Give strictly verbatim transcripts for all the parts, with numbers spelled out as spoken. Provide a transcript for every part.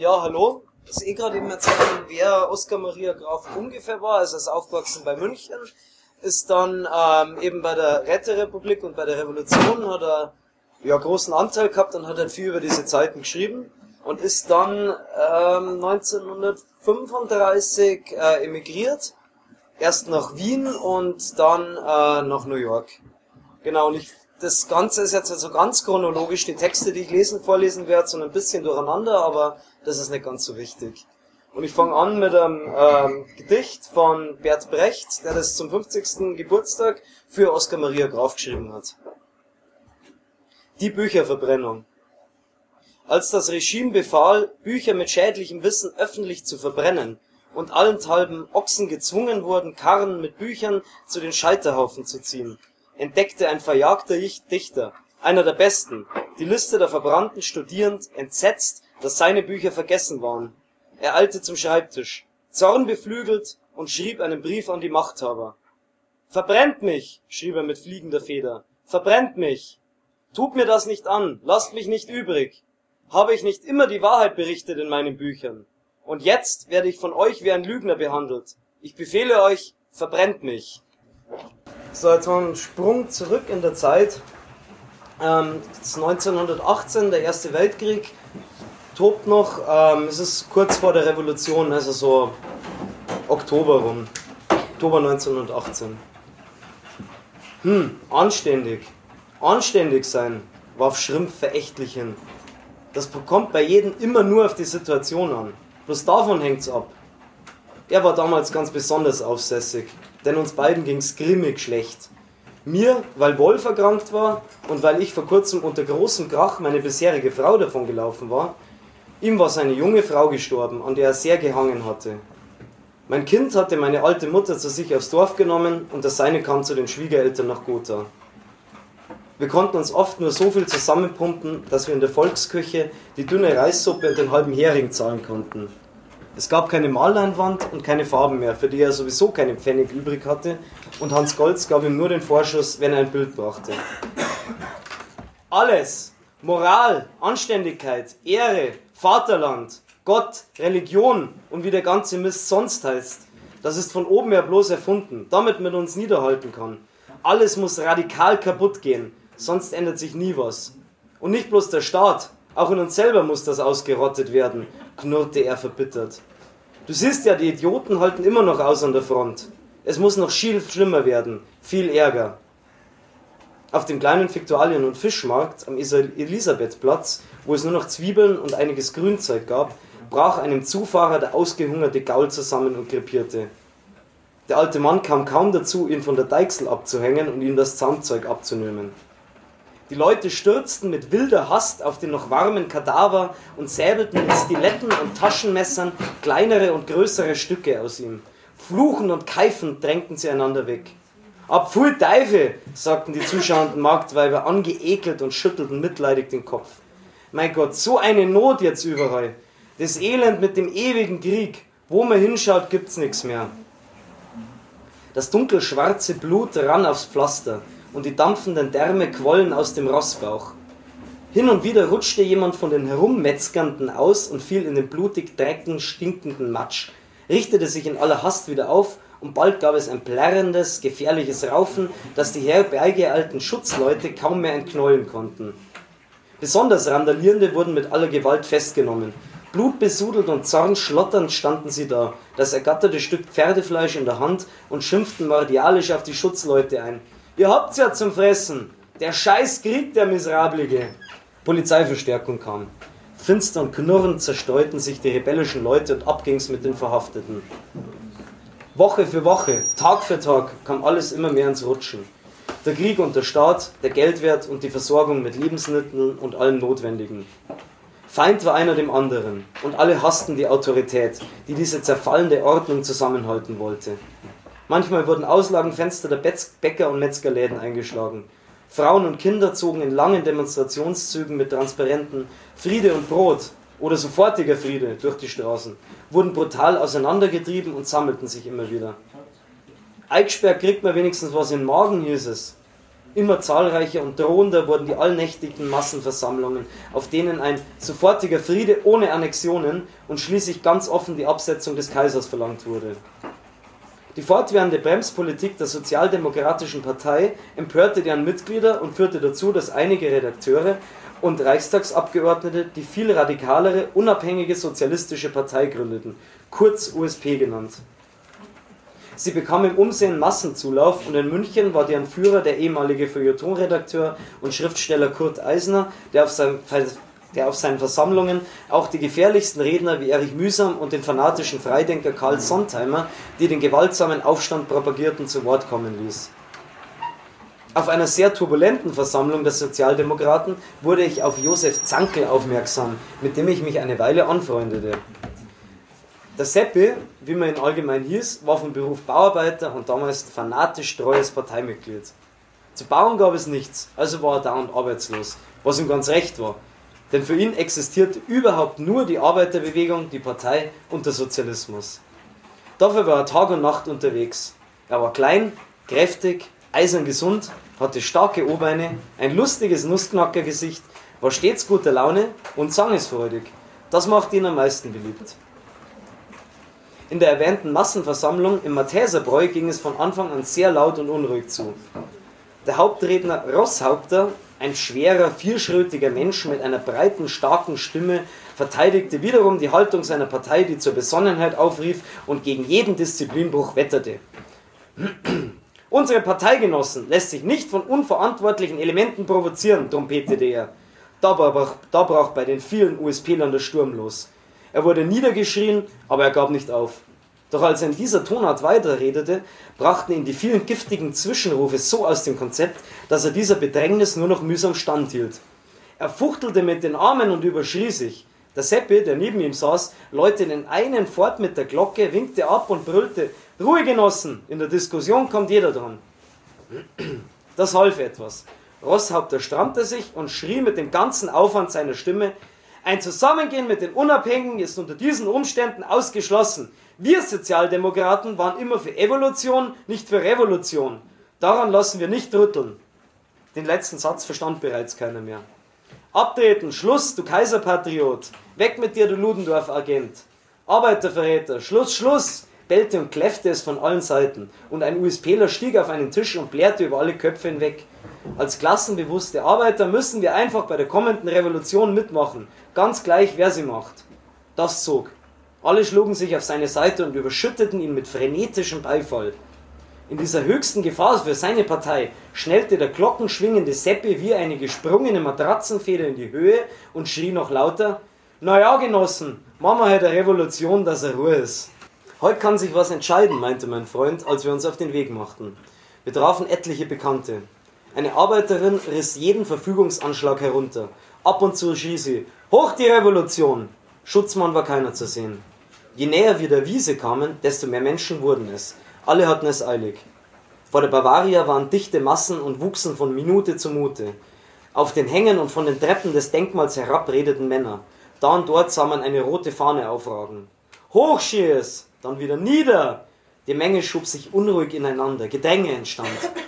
Ja, hallo. Das ist eh gerade eben erzählt, wer Oskar Maria Graf ungefähr war. Also er ist aufgewachsen bei München, ist dann ähm, eben bei der Räterepublik und bei der Revolution, hat er ja großen Anteil gehabt und hat halt viel über diese Zeiten geschrieben und ist dann ähm, neunzehnhundertfünfunddreißig äh, emigriert, erst nach Wien und dann äh, nach New York. Genau, und ich, das Ganze ist jetzt also ganz chronologisch, die Texte, die ich lesen, vorlesen werde, so ein bisschen durcheinander, aber das ist nicht ganz so wichtig. Und ich fange an mit einem ähm, Gedicht von Bert Brecht, der das zum fünfzigsten Geburtstag für Oskar Maria Graf geschrieben hat. Die Bücherverbrennung. Als das Regime befahl, Bücher mit schädlichem Wissen öffentlich zu verbrennen und allenthalben Ochsen gezwungen wurden, Karren mit Büchern zu den Scheiterhaufen zu ziehen, entdeckte ein verjagter Dichter, einer der besten, die Liste der Verbrannten studierend, entsetzt, dass seine Bücher vergessen waren. Er eilte zum Schreibtisch, zornbeflügelt, und schrieb einen Brief an die Machthaber. »Verbrennt mich«, schrieb er mit fliegender Feder, »verbrennt mich! Tut mir das nicht an, lasst mich nicht übrig. Habe ich nicht immer die Wahrheit berichtet in meinen Büchern? Und jetzt werde ich von euch wie ein Lügner behandelt. Ich befehle euch, verbrennt mich.« So, jetzt mal ein Sprung zurück in der Zeit. Ähm, das ist neunzehnhundertachtzehn, der Erste Weltkrieg tobt noch. Ähm, es ist kurz vor der Revolution, also so Oktober rum. Oktober neunzehnhundertachtzehn. Hm, anständig. Anständig sein, warf Schrimpf verächtlich hin. Das kommt bei jedem immer nur auf die Situation an. Bloß davon hängt's ab. Er war damals ganz besonders aufsässig, denn uns beiden ging's grimmig schlecht. Mir, weil Wolf erkrankt war und weil ich vor kurzem unter großem Krach meine bisherige Frau davon gelaufen war. Ihm war seine junge Frau gestorben, an der er sehr gehangen hatte. Mein Kind hatte meine alte Mutter zu sich aufs Dorf genommen und das seine kam zu den Schwiegereltern nach Gotha. Wir konnten uns oft nur so viel zusammenpumpen, dass wir in der Volksküche die dünne Reissuppe und den halben Hering zahlen konnten. Es gab keine Malleinwand und keine Farben mehr, für die er sowieso keinen Pfennig übrig hatte, und Hans Goltz gab ihm nur den Vorschuss, wenn er ein Bild brachte. Alles, Moral, Anständigkeit, Ehre, Vaterland, Gott, Religion und wie der ganze Mist sonst heißt, das ist von oben her bloß erfunden, damit man uns niederhalten kann. Alles muss radikal kaputt gehen, sonst ändert sich nie was. Und nicht bloß der Staat, auch in uns selber muss das ausgerottet werden, knurrte er verbittert. Du siehst ja, die Idioten halten immer noch aus an der Front. Es muss noch viel schlimmer werden, viel Ärger. Auf dem kleinen Viktualien- und Fischmarkt am Elisabethplatz, wo es nur noch Zwiebeln und einiges Grünzeug gab, brach einem Zufahrer der ausgehungerte Gaul zusammen und krepierte. Der alte Mann kam kaum dazu, ihn von der Deichsel abzuhängen und ihm das Zaumzeug abzunehmen. Die Leute stürzten mit wilder Hast auf den noch warmen Kadaver und säbelten mit Stiletten und Taschenmessern kleinere und größere Stücke aus ihm. Fluchend und keifend drängten sie einander weg. »Ab pfui Teufel«, sagten die zuschauenden Marktweiber angeekelt und schüttelten mitleidig den Kopf. »Mein Gott, so eine Not jetzt überall. Das Elend mit dem ewigen Krieg. Wo man hinschaut, gibt's nichts mehr.« Das dunkelschwarze Blut rann aufs Pflaster und die dampfenden Därme quollen aus dem Rossbauch. Hin und wieder rutschte jemand von den Herummetzgernden aus und fiel in den blutig dreckigen, stinkenden Matsch, richtete sich in aller Hast wieder auf und bald gab es ein plärrendes, gefährliches Raufen, das die herbeigeeilten Schutzleute kaum mehr entknäulen konnten. Besonders Randalierende wurden mit aller Gewalt festgenommen. Blutbesudelt und zornschlotternd standen sie da, das ergatterte Stück Pferdefleisch in der Hand, und schimpften martialisch auf die Schutzleute ein. »Ihr habt's ja zum Fressen! Der scheiß Krieg, der Miserablige!« Polizeiverstärkung kam. Finster und knurrend zerstreuten sich die rebellischen Leute und ab ging's mit den Verhafteten. Woche für Woche, Tag für Tag kam alles immer mehr ins Rutschen. Der Krieg und der Staat, der Geldwert und die Versorgung mit Lebensmitteln und allem Notwendigen. Feind war einer dem anderen, und alle hassten die Autorität, die diese zerfallende Ordnung zusammenhalten wollte. Manchmal wurden Auslagenfenster der Bäcker- und Metzgerläden eingeschlagen. Frauen und Kinder zogen in langen Demonstrationszügen mit Transparenten »Friede und Brot« oder »sofortiger Friede« durch die Straßen, wurden brutal auseinandergetrieben und sammelten sich immer wieder. »Eichsperr kriegt man wenigstens was in den Magen«, hieß es. Immer zahlreicher und drohender wurden die allnächtigen Massenversammlungen, auf denen ein sofortiger Friede ohne Annexionen und schließlich ganz offen die Absetzung des Kaisers verlangt wurde. Die fortwährende Bremspolitik der Sozialdemokratischen Partei empörte deren Mitglieder und führte dazu, dass einige Redakteure und Reichstagsabgeordnete die viel radikalere, unabhängige sozialistische Partei gründeten, kurz U S P genannt. Sie bekam im Umsehen Massenzulauf und in München war deren Führer der ehemalige Feuilleton-Redakteur und Schriftsteller Kurt Eisner, der auf, sein, der auf seinen Versammlungen auch die gefährlichsten Redner wie Erich Mühsam und den fanatischen Freidenker Karl Sontheimer, die den gewaltsamen Aufstand propagierten, zu Wort kommen ließ. Auf einer sehr turbulenten Versammlung der Sozialdemokraten wurde ich auf Josef Zankl aufmerksam, mit dem ich mich eine Weile anfreundete. Der Seppi, wie man ihn allgemein hieß, war von Beruf Bauarbeiter und damals fanatisch treues Parteimitglied. Zu bauen gab es nichts, also war er dauernd arbeitslos, was ihm ganz recht war. Denn für ihn existierte überhaupt nur die Arbeiterbewegung, die Partei und der Sozialismus. Dafür war er Tag und Nacht unterwegs. Er war klein, kräftig, eisern gesund, hatte starke O-Beine, ein lustiges Nussknackergesicht, war stets guter Laune und sangesfreudig. Das machte ihn am meisten beliebt. In der erwähnten Massenversammlung im Matheserbräu ging es von Anfang an sehr laut und unruhig zu. Der Hauptredner Rosshaupter, ein schwerer, vierschrötiger Mensch mit einer breiten, starken Stimme, verteidigte wiederum die Haltung seiner Partei, die zur Besonnenheit aufrief und gegen jeden Disziplinbruch wetterte. Unsere Parteigenossen lässt sich nicht von unverantwortlichen Elementen provozieren, trompetete er. Da brach, da brach bei den vielen U S P-Lern der Sturm los. Er wurde niedergeschrien, aber er gab nicht auf. Doch als er in dieser Tonart weiterredete, brachten ihn die vielen giftigen Zwischenrufe so aus dem Konzept, dass er dieser Bedrängnis nur noch mühsam standhielt. Er fuchtelte mit den Armen und überschrie sich. Der Seppi, der neben ihm saß, läutete den einen fort mit der Glocke, winkte ab und brüllte: Ruhe, Genossen, in der Diskussion kommt jeder dran. Das half etwas. Rosshaupter strammte sich und schrie mit dem ganzen Aufwand seiner Stimme: Ein Zusammengehen mit den Unabhängigen ist unter diesen Umständen ausgeschlossen. Wir Sozialdemokraten waren immer für Evolution, nicht für Revolution. Daran lassen wir nicht rütteln. Den letzten Satz verstand bereits keiner mehr. Abtreten, Schluss, du Kaiserpatriot. Weg mit dir, du Ludendorff-Agent. Arbeiterverräter, Schluss, Schluss, bellte und kläffte es von allen Seiten. Und ein USPler stieg auf einen Tisch und blähte über alle Köpfe hinweg. Als klassenbewusste Arbeiter müssen wir einfach bei der kommenden Revolution mitmachen. Ganz gleich, wer sie macht. Das zog. Alle schlugen sich auf seine Seite und überschütteten ihn mit frenetischem Beifall. In dieser höchsten Gefahr für seine Partei schnellte der glockenschwingende Seppi wie eine gesprungene Matratzenfeder in die Höhe und schrie noch lauter: Na ja, Genossen, machen wir halt eine Revolution, dass er Ruhe ist. Heute kann sich was entscheiden, meinte mein Freund, als wir uns auf den Weg machten. Wir trafen etliche Bekannte. Eine Arbeiterin riss jeden Verfügungsanschlag herunter. Ab und zu schrie sie: Hoch die Revolution! Schutzmann war keiner zu sehen. Je näher wir der Wiese kamen, desto mehr Menschen wurden es. Alle hatten es eilig. Vor der Bavaria waren dichte Massen und wuchsen von Minute zu Minute. Auf den Hängen und von den Treppen des Denkmals herab redeten Männer. Da und dort sah man eine rote Fahne aufragen. Hoch schrie es, dann wieder nieder. Die Menge schob sich unruhig ineinander. Gedränge entstand.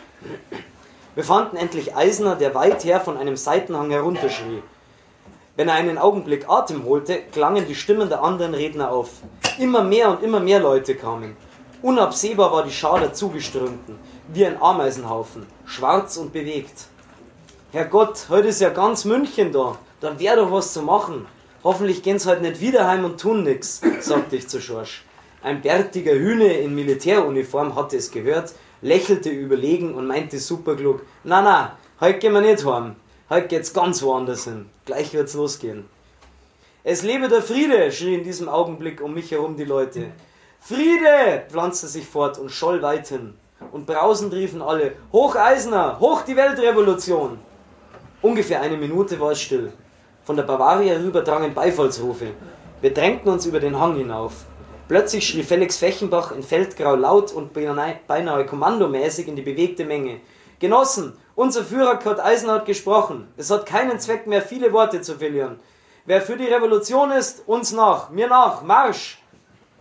Wir fanden endlich Eisner, der weit her von einem Seitenhang herunterschrie. Wenn er einen Augenblick Atem holte, klangen die Stimmen der anderen Redner auf. Immer mehr und immer mehr Leute kamen. Unabsehbar war die Schar der Zugeströmten, wie ein Ameisenhaufen, schwarz und bewegt. Herrgott, heute ist ja ganz München da, da wäre doch was zu machen. Hoffentlich gehen sie heute nicht wieder heim und tun nix, sagte ich zu Schorsch. Ein bärtiger Hühne in Militäruniform hatte es gehört, lächelte überlegen und meinte superklug: Na, na, heute gehen wir nicht heim. Heute geht's ganz woanders hin. Gleich wird's losgehen. Es lebe der Friede, schrie in diesem Augenblick um mich herum die Leute. Friede, pflanzte sich fort und scholl weit hin. Und brausend riefen alle: Hoch Eisner, hoch die Weltrevolution! Ungefähr eine Minute war es still. Von der Bavaria rüber drangen Beifallsrufe. Wir drängten uns über den Hang hinauf. Plötzlich schrie Felix Fechenbach in Feldgrau laut und beinahe kommandomäßig in die bewegte Menge: Genossen, unser Führer Kurt Eisner hat gesprochen. Es hat keinen Zweck mehr, viele Worte zu verlieren. Wer für die Revolution ist, uns nach, mir nach, Marsch!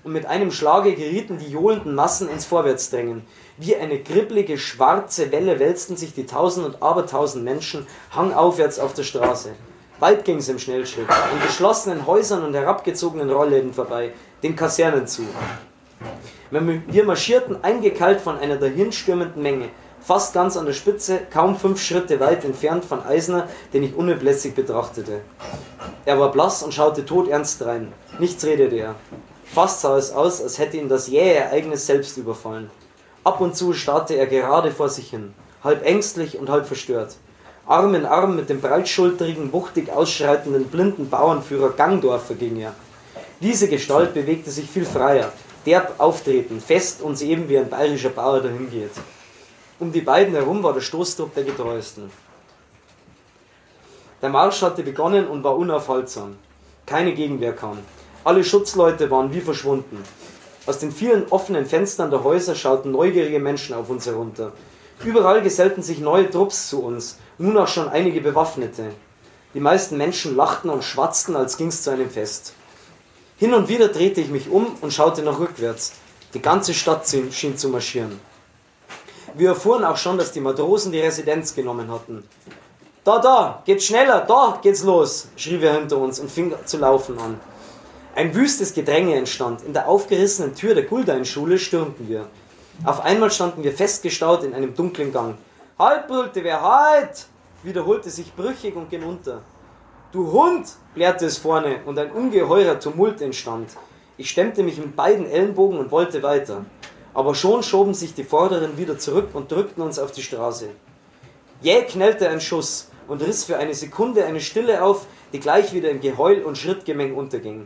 und mit einem Schlage gerieten die johlenden Massen ins Vorwärtsdrängen. Wie eine kribbelige, schwarze Welle wälzten sich die tausend und abertausend Menschen hangaufwärts auf der Straße. Weit ging es im Schnellschritt, an geschlossenen Häusern und herabgezogenen Rollläden vorbei, den Kasernen zu. Wir marschierten eingekeilt von einer dahinstürmenden Menge, fast ganz an der Spitze, kaum fünf Schritte weit entfernt von Eisner, den ich unablässig betrachtete. Er war blass und schaute todernst rein. Nichts redete er. Fast sah es aus, als hätte ihn das jähe Ereignis selbst überfallen. Ab und zu starrte er gerade vor sich hin, halb ängstlich und halb verstört. Arm in Arm mit dem breitschultrigen, wuchtig ausschreitenden, blinden Bauernführer Gangdorfer ging er. Diese Gestalt bewegte sich viel freier, derb auftreten, fest und eben wie ein bayerischer Bauer dahingeht. Um die beiden herum war der Stoßtrupp der Getreuesten. Der Marsch hatte begonnen und war unaufhaltsam. Keine Gegenwehr kam. Alle Schutzleute waren wie verschwunden. Aus den vielen offenen Fenstern der Häuser schauten neugierige Menschen auf uns herunter. Überall gesellten sich neue Trupps zu uns, nun auch schon einige Bewaffnete. Die meisten Menschen lachten und schwatzten, als ging's zu einem Fest. Hin und wieder drehte ich mich um und schaute nach rückwärts. Die ganze Stadt schien zu marschieren. Wir erfuhren auch schon, dass die Matrosen die Residenz genommen hatten. »Da, da, geht schneller, da geht's los«, schrie wer hinter uns und fing zu laufen an. Ein wüstes Gedränge entstand. In der aufgerissenen Tür der Guldeinschule stürmten wir. Auf einmal standen wir festgestaut in einem dunklen Gang. »Halt«, brüllte wer, »halt«, wiederholte sich brüchig und ging unter. »Du Hund«, plärrte es vorne und ein ungeheurer Tumult entstand. Ich stemmte mich mit beiden Ellenbogen und wollte weiter. Aber schon schoben sich die Vorderen wieder zurück und drückten uns auf die Straße. Jäh knellte ein Schuss und riss für eine Sekunde eine Stille auf, die gleich wieder in Geheul und Schrittgemeng unterging.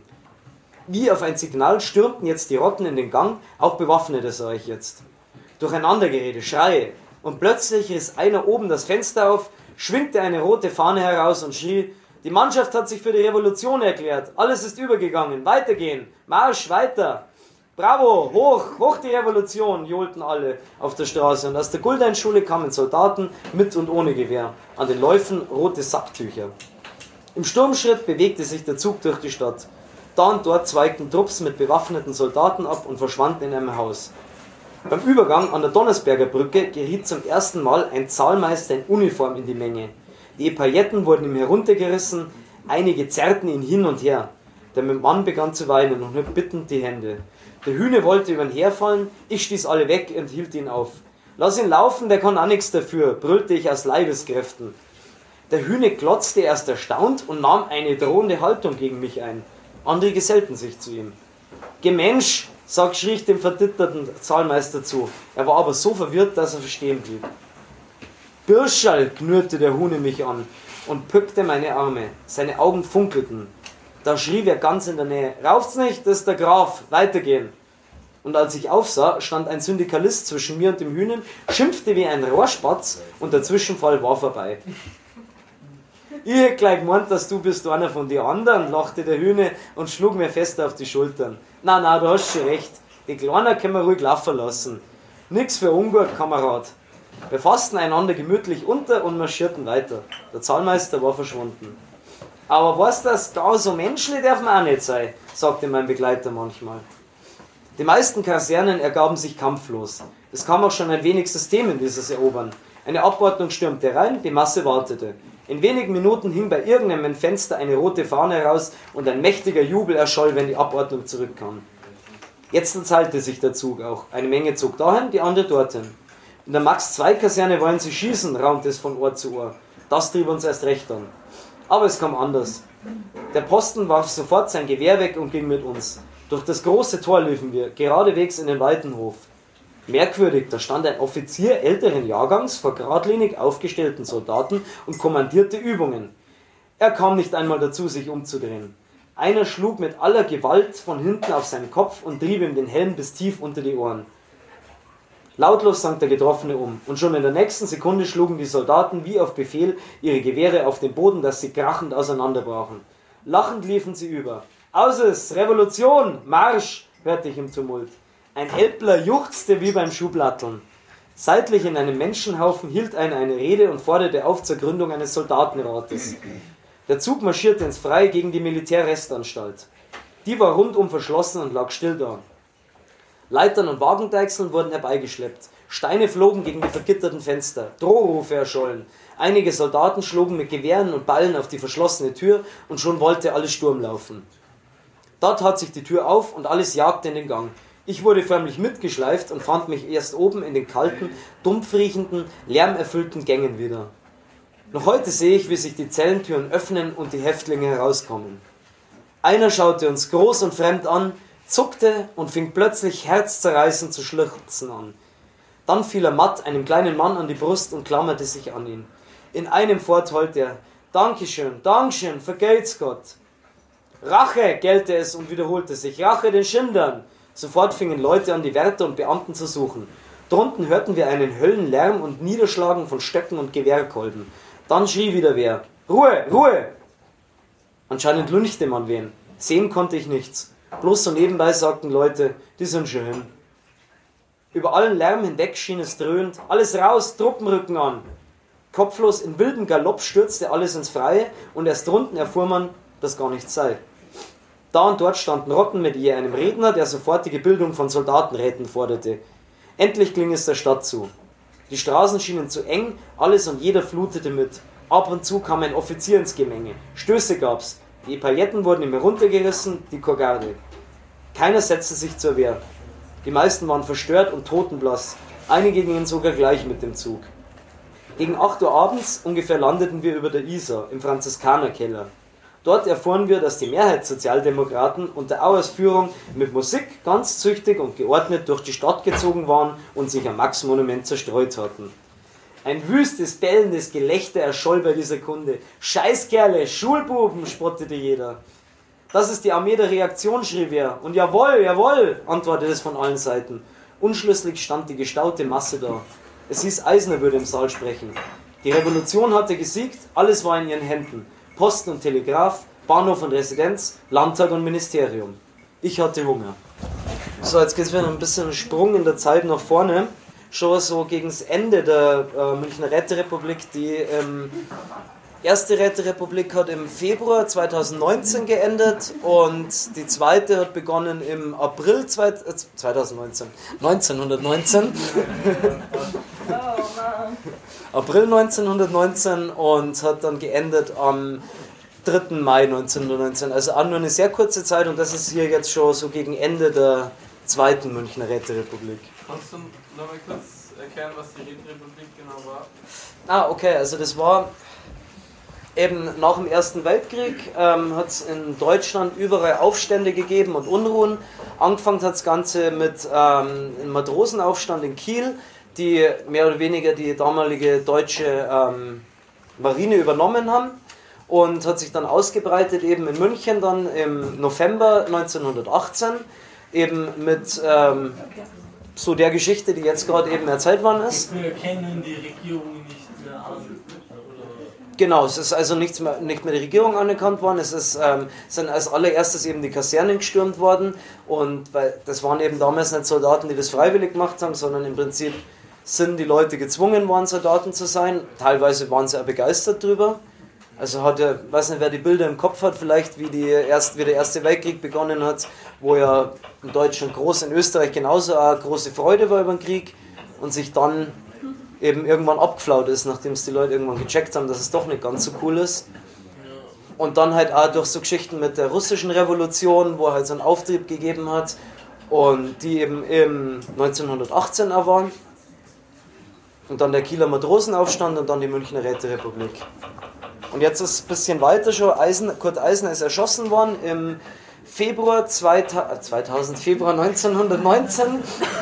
Wie auf ein Signal stürmten jetzt die Rotten in den Gang, auch Bewaffnete sah ich jetzt. Durcheinandergerede, Schreie, und plötzlich riss einer oben das Fenster auf, schwingte eine rote Fahne heraus und schrie: »Die Mannschaft hat sich für die Revolution erklärt, alles ist übergegangen, weitergehen, Marsch, weiter!« »Bravo, hoch, hoch die Revolution«, johlten alle auf der Straße, und aus der Guldeinschule kamen Soldaten mit und ohne Gewehr, an den Läufen rote Sacktücher. Im Sturmschritt bewegte sich der Zug durch die Stadt. Da und dort zweigten Trupps mit bewaffneten Soldaten ab und verschwanden in einem Haus. Beim Übergang an der Donnersberger Brücke geriet zum ersten Mal ein Zahlmeister in Uniform in die Menge. Die Epauletten wurden ihm heruntergerissen, einige zerrten ihn hin und her. Der Mann begann zu weinen und hob bittend die Hände. Der Hühne wollte über ihn herfallen, ich stieß alle weg und hielt ihn auf. »Lass ihn laufen, der kann auch nichts dafür«, brüllte ich aus Leibeskräften. Der Hühne glotzte erst erstaunt und nahm eine drohende Haltung gegen mich ein. Andere gesellten sich zu ihm. »Gemensch«, sag, schrie ich dem verditterten Zahlmeister zu. Er war aber so verwirrt, dass er verstehen blieb. »Birscherl«, knurrte der Hühne mich an und pückte meine Arme. Seine Augen funkelten. Da schrie wer ganz in der Nähe: »Rauft's nicht, das ist der Graf, weitergehen!« Und als ich aufsah, stand ein Syndikalist zwischen mir und dem Hühnen, schimpfte wie ein Rohrspatz und der Zwischenfall war vorbei. »Ich hätte gleich gemeint, dass du bist einer von den anderen«, lachte der Hühne und schlug mir fest auf die Schultern. »Na, na, du hast schon recht, die Kleiner können wir ruhig laufen lassen. Nix für ungut, Kamerad.« Wir fassten einander gemütlich unter und marschierten weiter. Der Zahlmeister war verschwunden. »Aber weißt du, da so menschlich darf man auch nicht sein«, sagte mein Begleiter manchmal. Die meisten Kasernen ergaben sich kampflos. Es kam auch schon ein wenig System in dieses Erobern. Eine Abordnung stürmte rein, die Masse wartete. In wenigen Minuten hing bei irgendeinem Fenster eine rote Fahne heraus und ein mächtiger Jubel erscholl, wenn die Abordnung zurückkam. Jetzt entzahlte sich der Zug auch. Eine Menge zog dahin, die andere dorthin. In der Max zwei Kaserne wollen sie schießen, raunte es von Ohr zu Ohr. Das trieb uns erst recht an. Aber es kam anders. Der Posten warf sofort sein Gewehr weg und ging mit uns. Durch das große Tor liefen wir, geradewegs in den weiten Hof. Merkwürdig, da stand ein Offizier älteren Jahrgangs vor geradlinig aufgestellten Soldaten und kommandierte Übungen. Er kam nicht einmal dazu, sich umzudrehen. Einer schlug mit aller Gewalt von hinten auf seinen Kopf und trieb ihm den Helm bis tief unter die Ohren. Lautlos sank der Getroffene um, und schon in der nächsten Sekunde schlugen die Soldaten wie auf Befehl ihre Gewehre auf den Boden, dass sie krachend auseinanderbrachen. Lachend liefen sie über. »Aus es! Revolution! Marsch!« hörte ich im Tumult. Ein Elbler juchzte wie beim Schublatteln. Seitlich in einem Menschenhaufen hielt einer eine Rede und forderte auf zur Gründung eines Soldatenrates. Der Zug marschierte ins Freie gegen die Militärrestanstalt. Die war rundum verschlossen und lag still da. Leitern und Wagendeichseln wurden herbeigeschleppt. Steine flogen gegen die vergitterten Fenster. Drohrufe erschollen. Einige Soldaten schlugen mit Gewehren und Ballen auf die verschlossene Tür und schon wollte alles Sturm laufen. Da tat sich die Tür auf und alles jagte in den Gang. Ich wurde förmlich mitgeschleift und fand mich erst oben in den kalten, dumpf riechenden, lärmerfüllten Gängen wieder. Noch heute sehe ich, wie sich die Zellentüren öffnen und die Häftlinge herauskommen. Einer schaute uns groß und fremd an, zuckte und fing plötzlich herzzerreißend zu schluchzen an. Dann fiel er matt einem kleinen Mann an die Brust und klammerte sich an ihn. In einem Fort heulte er: Dankeschön, Dankeschön, vergelt's Gott. Rache, gellte es und wiederholte sich: Rache den Schindern. Sofort fingen Leute an, die Wärter und Beamten zu suchen. Drunten hörten wir einen Höllenlärm und Niederschlagen von Stöcken und Gewehrkolben. Dann schrie wieder wer: Ruhe, Ruhe! Anscheinend lünchte man wen. Sehen konnte ich nichts. Bloß so nebenbei sagten Leute: Die sind schön. Über allen Lärm hinweg schien es dröhnt: Alles raus, Truppenrücken an! Kopflos in wildem Galopp stürzte alles ins Freie und erst drunten erfuhr man, dass gar nichts sei. Da und dort standen Rotten mit je einem Redner, der sofortige Bildung von Soldatenräten forderte. Endlich ging es der Stadt zu. Die Straßen schienen zu eng, alles und jeder flutete mit. Ab und zu kam ein Offizier ins Gemenge. Stöße gab's. Die Pailletten wurden ihm heruntergerissen, die Kogarde. Keiner setzte sich zur Wehr. Die meisten waren verstört und totenblass. Einige gingen sogar gleich mit dem Zug. Gegen acht Uhr abends ungefähr landeten wir über der Isar im Franziskanerkeller. Dort erfuhren wir, dass die Mehrheitssozialdemokraten unter Auers Führung mit Musik ganz züchtig und geordnet durch die Stadt gezogen waren und sich am Max-Monument zerstreut hatten. Ein wüstes, bellendes Gelächter erscholl bei dieser Kunde. Scheißkerle, Schulbuben, spottete jeder. Das ist die Armee der Reaktion, schrie wer. Und jawohl, jawohl, antwortete es von allen Seiten. Unschlüssig stand die gestaute Masse da. Es hieß, Eisner würde im Saal sprechen. Die Revolution hatte gesiegt, alles war in ihren Händen. Posten und Telegraph, Bahnhof und Residenz, Landtag und Ministerium. Ich hatte Hunger. So, jetzt geht es wieder ein bisschen einen Sprung in der Zeit nach vorne. Schon so gegen das Ende der äh, Münchner Räterepublik. Die ähm, erste Räterepublik hat im Februar zweitausendneunzehn geendet und die zweite hat begonnen im April zweitausendneunzehn. neunzehnhundertneunzehn. Oh Mann. April neunzehnhundertneunzehn und hat dann geendet am dritten Mai neunzehnhundertneunzehn. Also auch nur eine sehr kurze Zeit und das ist hier jetzt schon so gegen Ende der zweiten Münchner Räterepublik. Kannst du noch mal kurz erklären, was die Räterepublik genau war? Ah, okay, also das war eben nach dem Ersten Weltkrieg, ähm, hat es in Deutschland überall Aufstände gegeben und Unruhen. Angefangen hat das Ganze mit ähm, einem Matrosenaufstand in Kiel, die mehr oder weniger die damalige deutsche ähm, Marine übernommen haben und hat sich dann ausgebreitet eben in München dann im November neunzehnhundertachtzehn eben mit ähm, so der Geschichte, die jetzt gerade eben erzählt worden ist. Wir kennen die Regierung nicht mehr an. Genau, es ist also nichts mehr, nicht mehr die Regierung anerkannt worden, es ist, ähm, sind als allererstes eben die Kasernen gestürmt worden und weil das waren eben damals nicht Soldaten, die das freiwillig gemacht haben, sondern im Prinzip sind die Leute gezwungen worden, Soldaten zu sein. Teilweise waren sie auch begeistert drüber. Also hat er, weiß nicht, wer die Bilder im Kopf hat, vielleicht wie, die erst, wie der Erste Weltkrieg begonnen hat, wo ja in Deutschland groß, in Österreich genauso eine große Freude war über den Krieg und sich dann eben irgendwann abgeflaut ist, nachdem es die Leute irgendwann gecheckt haben, dass es doch nicht ganz so cool ist. Und dann halt auch durch so Geschichten mit der russischen Revolution, wo halt so einen Auftrieb gegeben hat und die eben im neunzehnhundertachtzehn auch waren. Und dann der Kieler Matrosenaufstand und dann die Münchner Räterepublik. Und jetzt ist es ein bisschen weiter schon. Eisen, Kurt Eisner ist erschossen worden im Februar zweitausend, Februar neunzehnhundertneunzehn.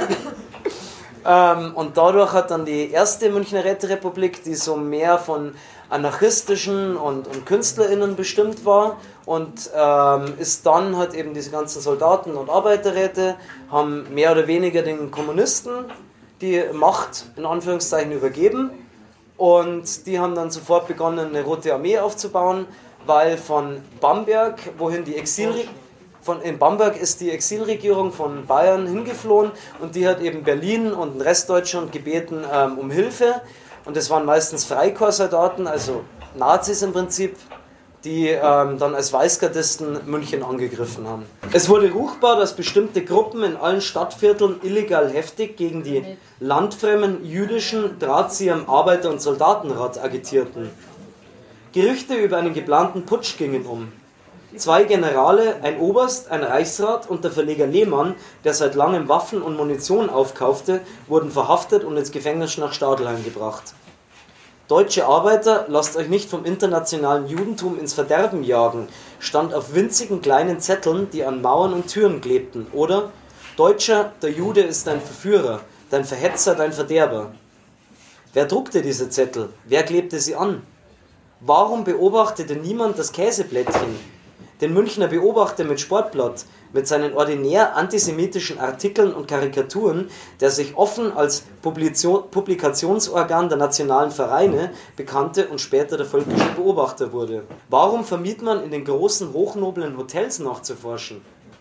ähm, und dadurch hat dann die erste Münchner Räterepublik, die so mehr von anarchistischen und, und KünstlerInnen bestimmt war und ähm, ist dann hat eben diese ganzen Soldaten und Arbeiterräte haben mehr oder weniger den Kommunisten die Macht in Anführungszeichen übergeben und die haben dann sofort begonnen, eine Rote Armee aufzubauen, weil von Bamberg, wohin die Exil von in Bamberg ist die Exilregierung von Bayern hingeflohen und die hat eben Berlin und den Rest Deutschland gebeten ähm, um Hilfe und das waren meistens Freikorpssoldaten, also Nazis im Prinzip, die ähm, dann als Weißgardisten München angegriffen haben. Es wurde ruchbar, dass bestimmte Gruppen in allen Stadtvierteln illegal heftig gegen die landfremden jüdischen Drahtzieher im Arbeiter- und Soldatenrat agitierten. Gerüchte über einen geplanten Putsch gingen um. Zwei Generale, ein Oberst, ein Reichsrat und der Verleger Lehmann, der seit langem Waffen und Munition aufkaufte, wurden verhaftet und ins Gefängnis nach Stadelheim gebracht. Deutsche Arbeiter, lasst euch nicht vom internationalen Judentum ins Verderben jagen, stand auf winzigen kleinen Zetteln, die an Mauern und Türen klebten. Oder: Deutscher, der Jude ist dein Verführer, dein Verhetzer, dein Verderber. Wer druckte diese Zettel? Wer klebte sie an? Warum beobachtete niemand das Käseblättchen? Den Münchner Beobachter mit Sportblatt, mit seinen ordinär antisemitischen Artikeln und Karikaturen, der sich offen als Publikationsorgan der nationalen Vereine bekannte und später der völkische Beobachter wurde. Warum vermied man in den großen, hochnoblen Hotels nachzuforschen?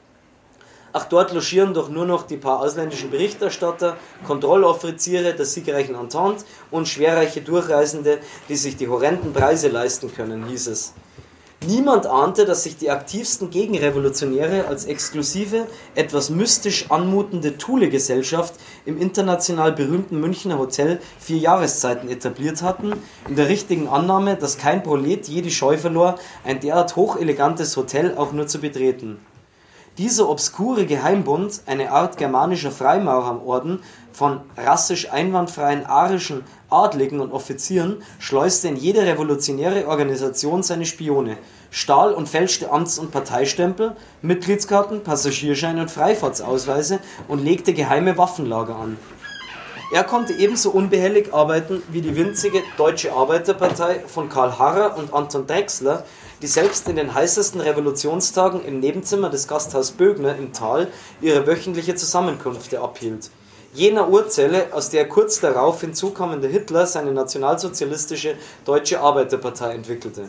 Ach, dort logieren doch nur noch die paar ausländischen Berichterstatter, Kontrolloffiziere der siegreichen Entente und schwerreiche Durchreisende, die sich die horrenden Preise leisten können, hieß es. Niemand ahnte, dass sich die aktivsten Gegenrevolutionäre als exklusive, etwas mystisch anmutende Thule-Gesellschaft im international berühmten Münchner Hotel Vier Jahreszeiten etabliert hatten, in der richtigen Annahme, dass kein Prolet je die Scheu verlor, ein derart hochelegantes Hotel auch nur zu betreten. Dieser obskure Geheimbund, eine Art germanischer Freimaurerorden von rassisch einwandfreien arischen Adligen und Offizieren, schleuste in jede revolutionäre Organisation seine Spione, stahl und fälschte Amts- und Parteistempel, Mitgliedskarten, Passagierscheine und Freifahrtsausweise und legte geheime Waffenlager an. Er konnte ebenso unbehelligt arbeiten wie die winzige Deutsche Arbeiterpartei von Karl Harrer und Anton Drechsler, die selbst in den heißesten Revolutionstagen im Nebenzimmer des Gasthaus Bögner im Tal ihre wöchentliche Zusammenkünfte abhielt. Jener Urzelle, aus der kurz darauf hinzukommende Hitler seine nationalsozialistische Deutsche Arbeiterpartei entwickelte.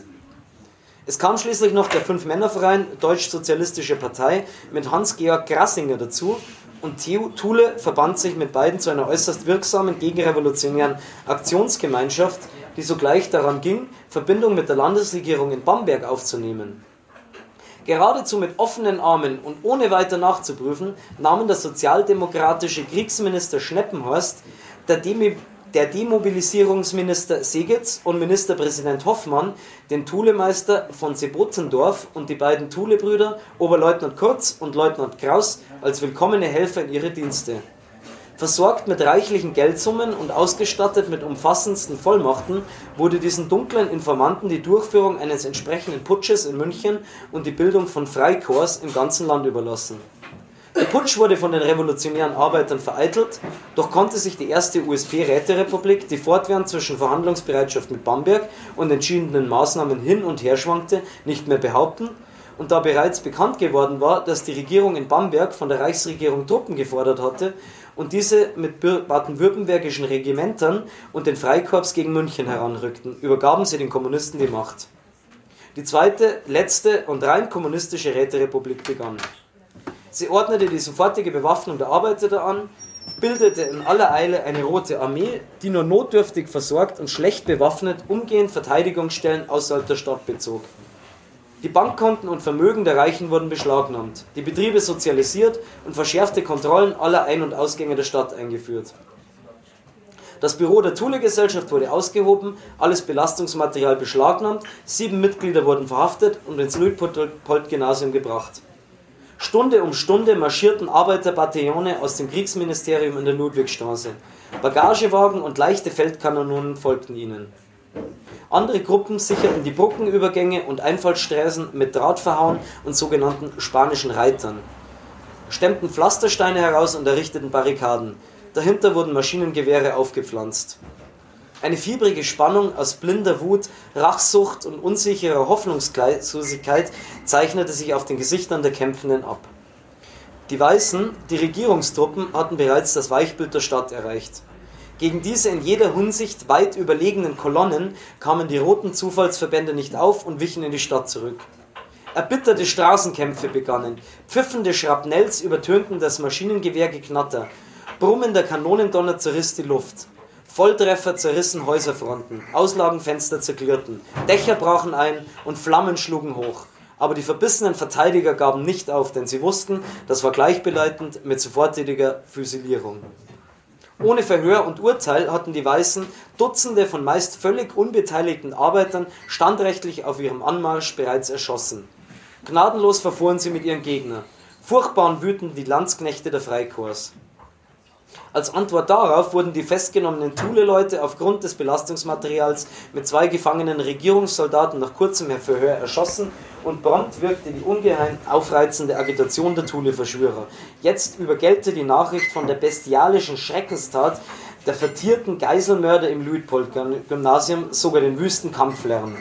Es kam schließlich noch der Fünf-Männer-Verein Deutsch-Sozialistische Partei mit Hans-Georg Grassinger dazu, und Thule verband sich mit beiden zu einer äußerst wirksamen gegenrevolutionären Aktionsgemeinschaft, die sogleich daran ging, Verbindung mit der Landesregierung in Bamberg aufzunehmen. Geradezu mit offenen Armen und ohne weiter nachzuprüfen, nahmen der sozialdemokratische Kriegsminister Schneppenhorst, der, Demi der Demobilisierungsminister Segetz und Ministerpräsident Hoffmann den Thulemeister von Sebotendorf und die beiden Thule-Brüder, Oberleutnant Kurz und Leutnant Kraus, als willkommene Helfer in ihre Dienste. Versorgt mit reichlichen Geldsummen und ausgestattet mit umfassendsten Vollmachten, wurde diesen dunklen Informanten die Durchführung eines entsprechenden Putsches in München und die Bildung von Freikorps im ganzen Land überlassen. Der Putsch wurde von den revolutionären Arbeitern vereitelt, doch konnte sich die erste U S P-Räterepublik, die fortwährend zwischen Verhandlungsbereitschaft mit Bamberg und entschiedenen Maßnahmen hin und her schwankte, nicht mehr behaupten, und da bereits bekannt geworden war, dass die Regierung in Bamberg von der Reichsregierung Truppen gefordert hatte und diese mit baden-württembergischen Regimentern und den Freikorps gegen München heranrückten, übergaben sie den Kommunisten die Macht. Die zweite, letzte und rein kommunistische Räterepublik begann. Sie ordnete die sofortige Bewaffnung der Arbeiter an, bildete in aller Eile eine Rote Armee, die nur notdürftig versorgt und schlecht bewaffnet umgehend Verteidigungsstellen außerhalb der Stadt bezog. Die Bankkonten und Vermögen der Reichen wurden beschlagnahmt, die Betriebe sozialisiert und verschärfte Kontrollen aller Ein- und Ausgänge der Stadt eingeführt. Das Büro der Thule-Gesellschaft wurde ausgehoben, alles Belastungsmaterial beschlagnahmt, sieben Mitglieder wurden verhaftet und ins Luitpold-Gymnasium gebracht. Stunde um Stunde marschierten Arbeiterbataillone aus dem Kriegsministerium in der Ludwigstraße. Bagagewagen und leichte Feldkanonen folgten ihnen. Andere Gruppen sicherten die Brückenübergänge und Einfallstraßen mit Drahtverhauen und sogenannten spanischen Reitern, stemmten Pflastersteine heraus und errichteten Barrikaden. Dahinter wurden Maschinengewehre aufgepflanzt. Eine fiebrige Spannung aus blinder Wut, Rachsucht und unsicherer Hoffnungslosigkeit zeichnete sich auf den Gesichtern der Kämpfenden ab. Die Weißen, die Regierungstruppen, hatten bereits das Weichbild der Stadt erreicht. Gegen diese in jeder Hinsicht weit überlegenen Kolonnen kamen die roten Zufallsverbände nicht auf und wichen in die Stadt zurück. Erbitterte Straßenkämpfe begannen, pfiffende Schrapnells übertönten das Maschinengewehrgeknatter, brummender Kanonendonner zerriss die Luft. Volltreffer zerrissen Häuserfronten, Auslagenfenster zerklirrten, Dächer brachen ein und Flammen schlugen hoch. Aber die verbissenen Verteidiger gaben nicht auf, denn sie wussten, das war gleichbedeutend mit sofortiger Fusilierung. Ohne Verhör und Urteil hatten die Weißen Dutzende von meist völlig unbeteiligten Arbeitern standrechtlich auf ihrem Anmarsch bereits erschossen. Gnadenlos verfuhren sie mit ihren Gegnern. Furchtbar und wütend die Landsknechte der Freikorps. Als Antwort darauf wurden die festgenommenen Thule-Leute aufgrund des Belastungsmaterials mit zwei gefangenen Regierungssoldaten nach kurzem Verhör erschossen und prompt wirkte die ungeheim aufreizende Agitation der Thule-Verschwörer. Jetzt übergellte die Nachricht von der bestialischen Schreckenstat der vertierten Geiselmörder im Luitpold-Gymnasium sogar den wüsten Kampflärm.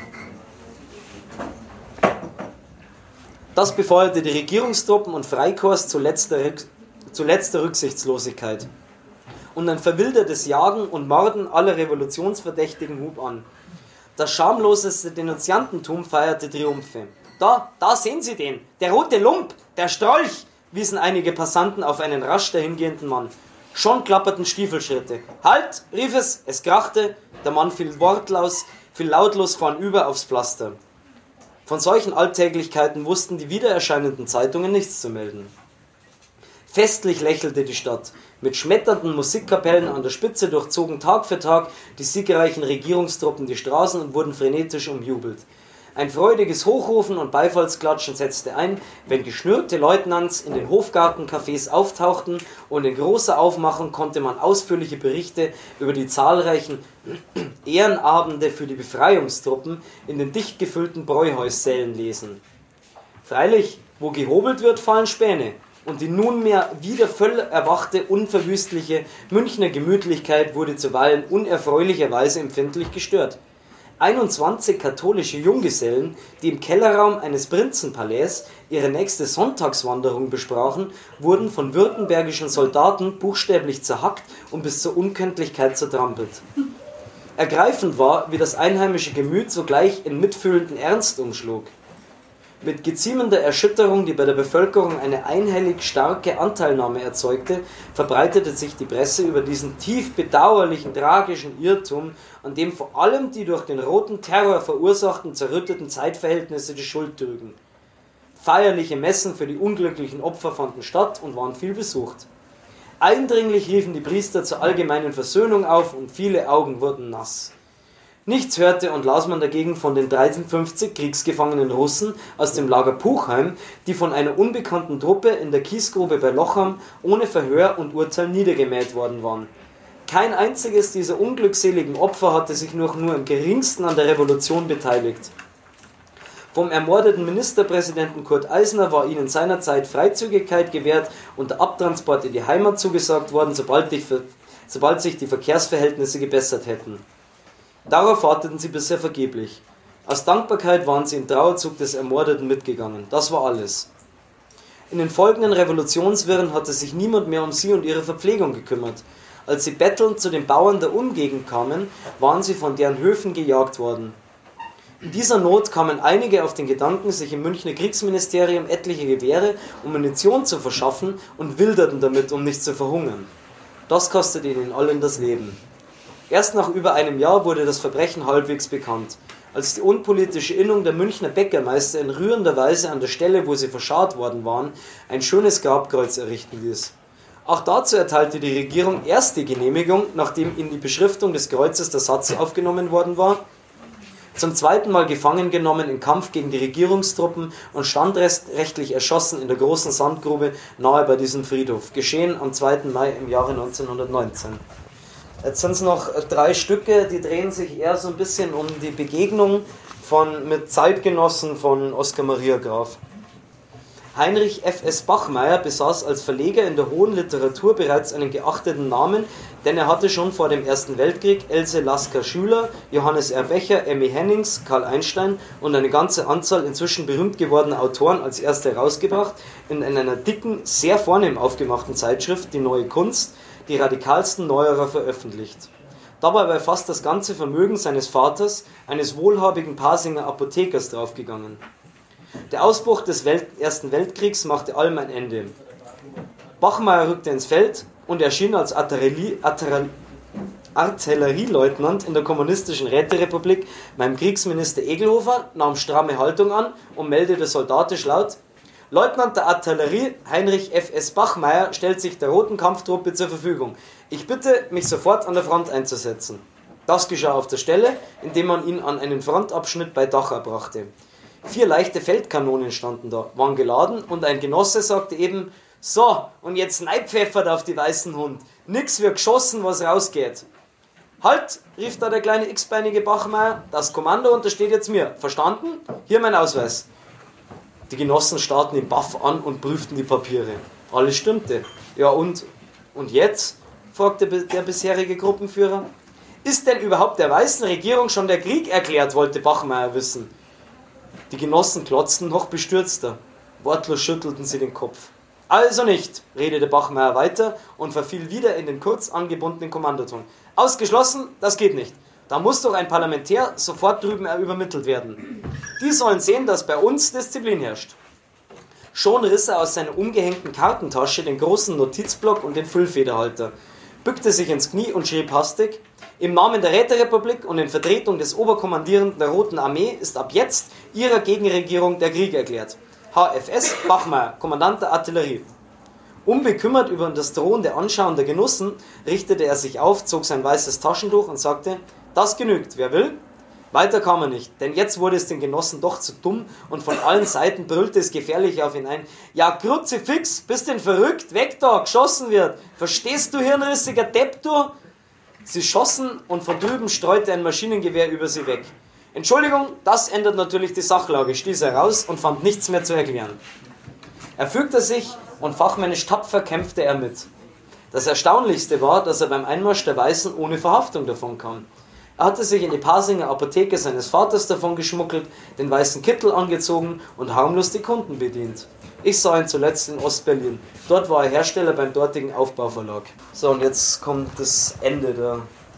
Das befeuerte die Regierungstruppen und Freikorps zu letzter, zu letzter Rücksichtslosigkeit. Und ein verwildertes Jagen und Morden aller Revolutionsverdächtigen hub an. Das schamloseste Denunziantentum feierte Triumphe. Da, da sehen Sie den, der rote Lump, der Strolch, wiesen einige Passanten auf einen rasch dahingehenden Mann. Schon klapperten Stiefelschritte. Halt, rief es, es krachte, der Mann fiel wortlos, fiel lautlos vornüber aufs Pflaster. Von solchen Alltäglichkeiten wussten die wiedererscheinenden Zeitungen nichts zu melden. Festlich lächelte die Stadt. Mit schmetternden Musikkapellen an der Spitze durchzogen Tag für Tag die siegreichen Regierungstruppen die Straßen und wurden frenetisch umjubelt. Ein freudiges Hochrufen und Beifallsklatschen setzte ein, wenn geschnürte Leutnants in den Hofgartencafés auftauchten und in großer Aufmachung konnte man ausführliche Berichte über die zahlreichen Ehrenabende für die Befreiungstruppen in den dicht gefüllten Bräuhaussälen lesen. Freilich, wo gehobelt wird, fallen Späne. Und die nunmehr wieder voll erwachte, unverwüstliche Münchner Gemütlichkeit wurde zuweilen unerfreulicherweise empfindlich gestört. einundzwanzig katholische Junggesellen, die im Kellerraum eines Prinzenpalais ihre nächste Sonntagswanderung besprachen, wurden von württembergischen Soldaten buchstäblich zerhackt und bis zur Unkenntlichkeit zertrampelt. Ergreifend war, wie das einheimische Gemüt sogleich in mitfühlenden Ernst umschlug. Mit geziemender Erschütterung, die bei der Bevölkerung eine einhellig starke Anteilnahme erzeugte, verbreitete sich die Presse über diesen tief bedauerlichen, tragischen Irrtum, an dem vor allem die durch den roten Terror verursachten zerrütteten Zeitverhältnisse die Schuld trügen. Feierliche Messen für die unglücklichen Opfer fanden statt und waren viel besucht. Eindringlich riefen die Priester zur allgemeinen Versöhnung auf und viele Augen wurden nass. Nichts hörte und las man dagegen von den dreiundfünfzig kriegsgefangenen Russen aus dem Lager Puchheim, die von einer unbekannten Truppe in der Kiesgrube bei Lochham ohne Verhör und Urteil niedergemäht worden waren. Kein einziges dieser unglückseligen Opfer hatte sich noch nur im geringsten an der Revolution beteiligt. Vom ermordeten Ministerpräsidenten Kurt Eisner war ihnen seinerzeit Freizügigkeit gewährt und der Abtransport in die Heimat zugesagt worden, sobald, die, sobald sich die Verkehrsverhältnisse gebessert hätten. Darauf warteten sie bisher vergeblich. Aus Dankbarkeit waren sie im Trauerzug des Ermordeten mitgegangen. Das war alles. In den folgenden Revolutionswirren hatte sich niemand mehr um sie und ihre Verpflegung gekümmert. Als sie bettelnd zu den Bauern der Umgegend kamen, waren sie von deren Höfen gejagt worden. In dieser Not kamen einige auf den Gedanken, sich im Münchner Kriegsministerium etliche Gewehre und Munition zu verschaffen und wilderten damit, um nicht zu verhungern. Das kostete ihnen allen das Leben. Erst nach über einem Jahr wurde das Verbrechen halbwegs bekannt, als die unpolitische Innung der Münchner Bäckermeister in rührender Weise an der Stelle, wo sie verscharrt worden waren, ein schönes Grabkreuz errichten ließ. Auch dazu erteilte die Regierung erst die Genehmigung, nachdem in die Beschriftung des Kreuzes der Satz aufgenommen worden war: zum zweiten Mal gefangen genommen im Kampf gegen die Regierungstruppen und standrechtlich erschossen in der großen Sandgrube nahe bei diesem Friedhof, geschehen am zweiten Mai im Jahre neunzehnhundertneunzehn. Jetzt sind es noch drei Stücke, die drehen sich eher so ein bisschen um die Begegnung von, mit Zeitgenossen von Oskar Maria Graf. Heinrich F S Bachmeier besaß als Verleger in der hohen Literatur bereits einen geachteten Namen, denn er hatte schon vor dem Ersten Weltkrieg Else Lasker-Schüler, Johannes R. Becher, Emmy Hennings, Karl Einstein und eine ganze Anzahl inzwischen berühmt gewordener Autoren als erste herausgebracht, in einer dicken, sehr vornehm aufgemachten Zeitschrift, die Neue Kunst, die radikalsten Neuerer veröffentlicht. Dabei war fast das ganze Vermögen seines Vaters, eines wohlhabigen Pasinger Apothekers, draufgegangen. Der Ausbruch des Welt- Ersten Weltkriegs machte allem ein Ende. Bachmeier rückte ins Feld und erschien als Artilleri- Artillerie- Artillerieleutnant in der kommunistischen Räterepublik beim Kriegsminister Egelhofer nahm stramme Haltung an und meldete soldatisch laut: Leutnant der Artillerie Heinrich F S Bachmeier stellt sich der Roten Kampftruppe zur Verfügung. Ich bitte, mich sofort an der Front einzusetzen. Das geschah auf der Stelle, indem man ihn an einen Frontabschnitt bei Dachau brachte. Vier leichte Feldkanonen standen da, waren geladen und ein Genosse sagte eben: So, und jetzt neipfeffert auf die weißen Hund. Nix wird geschossen, was rausgeht. Halt, rief da der kleine x-beinige Bachmeier, das Kommando untersteht jetzt mir. Verstanden? Hier mein Ausweis. Die Genossen starrten ihn baff an und prüften die Papiere. Alles stimmte. Ja und? Und jetzt? Fragte der bisherige Gruppenführer. Ist denn überhaupt der weißen Regierung schon der Krieg erklärt, wollte Bachmeier wissen. Die Genossen klotzten noch bestürzter. Wortlos schüttelten sie den Kopf. Also nicht, redete Bachmeier weiter und verfiel wieder in den kurz angebundenen Kommandoton. Ausgeschlossen, das geht nicht. Da muss doch ein Parlamentär sofort drüben übermittelt werden. Die sollen sehen, dass bei uns Disziplin herrscht. Schon riss er aus seiner umgehängten Kartentasche den großen Notizblock und den Füllfederhalter, bückte sich ins Knie und schrieb hastig: Im Namen der Räterepublik und in Vertretung des Oberkommandierenden der Roten Armee ist ab jetzt Ihrer Gegenregierung der Krieg erklärt. H F S Bachmeier, Kommandant der Artillerie. Unbekümmert über das drohende Anschauen der Genossen, richtete er sich auf, zog sein weißes Taschentuch und sagte: Das genügt, wer will? Weiter kam er nicht, denn jetzt wurde es den Genossen doch zu dumm und von allen Seiten brüllte es gefährlich auf ihn ein: Ja, Kruzifix, bist denn verrückt? Weg da, geschossen wird! Verstehst du, hirnrissiger Depp, du? Sie schossen und von drüben streute ein Maschinengewehr über sie weg. Entschuldigung, das ändert natürlich die Sachlage, stieß er raus und fand nichts mehr zu erklären. Er fügte sich und fachmännisch tapfer kämpfte er mit. Das Erstaunlichste war, dass er beim Einmarsch der Weißen ohne Verhaftung davon kam. Er hatte sich in die Pasinger Apotheke seines Vaters davon geschmuggelt, den weißen Kittel angezogen und harmlos die Kunden bedient. Ich sah ihn zuletzt in Ostberlin. Dort war er Hersteller beim dortigen Aufbauverlag. So, und jetzt kommt das Ende da.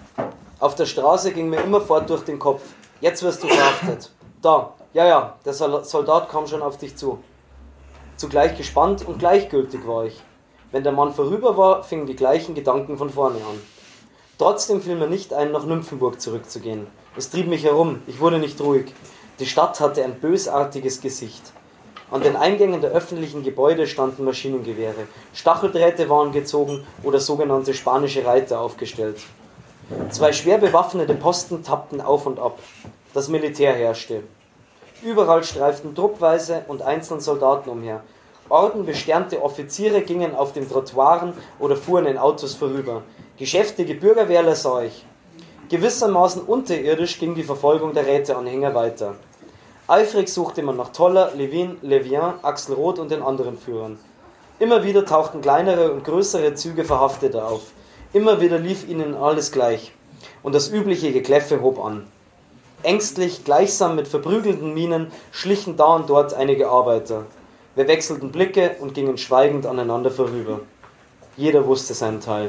Auf der Straße ging mir immerfort durch den Kopf: Jetzt wirst du verhaftet. Da, ja, ja, der Soldat kam schon auf dich zu. Zugleich gespannt und gleichgültig war ich. Wenn der Mann vorüber war, fingen die gleichen Gedanken von vorne an. Trotzdem fiel mir nicht ein, nach Nymphenburg zurückzugehen. Es trieb mich herum, ich wurde nicht ruhig. Die Stadt hatte ein bösartiges Gesicht. An den Eingängen der öffentlichen Gebäude standen Maschinengewehre, Stacheldrähte waren gezogen oder sogenannte spanische Reiter aufgestellt. Zwei schwer bewaffnete Posten tappten auf und ab. Das Militär herrschte. Überall streiften truppweise und einzelne Soldaten umher. Ordenbesternte Offiziere gingen auf den Trottoiren oder fuhren in Autos vorüber. Geschäftige Bürgerwehrler sah ich. Gewissermaßen unterirdisch ging die Verfolgung der Räteanhänger weiter. Eifrig suchte man nach Toller, Levin, Levien, Axel Roth und den anderen Führern. Immer wieder tauchten kleinere und größere Züge Verhafteter auf. Immer wieder lief ihnen alles gleich. Und das übliche Gekläffe hob an. Ängstlich, gleichsam mit verprügelten Mienen, schlichen da und dort einige Arbeiter. Wir wechselten Blicke und gingen schweigend aneinander vorüber. Jeder wusste seinen Teil.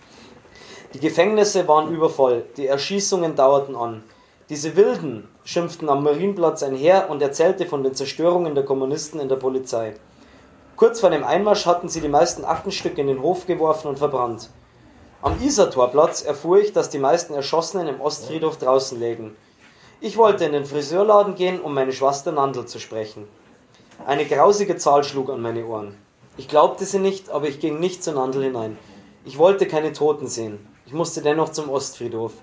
Die Gefängnisse waren übervoll, die Erschießungen dauerten an. Diese Wilden schimpften am Marienplatz ein Heer und erzählte von den Zerstörungen der Kommunisten in der Polizei. Kurz vor dem Einmarsch hatten sie die meisten Aktenstücke in den Hof geworfen und verbrannt. Am Isartorplatz erfuhr ich, dass die meisten Erschossenen im Ostfriedhof draußen lägen. Ich wollte in den Friseurladen gehen, um meine Schwester Nandl zu sprechen. Eine grausige Zahl schlug an meine Ohren. Ich glaubte sie nicht, aber ich ging nicht zu Nandl hinein. Ich wollte keine Toten sehen. Ich musste dennoch zum Ostfriedhof.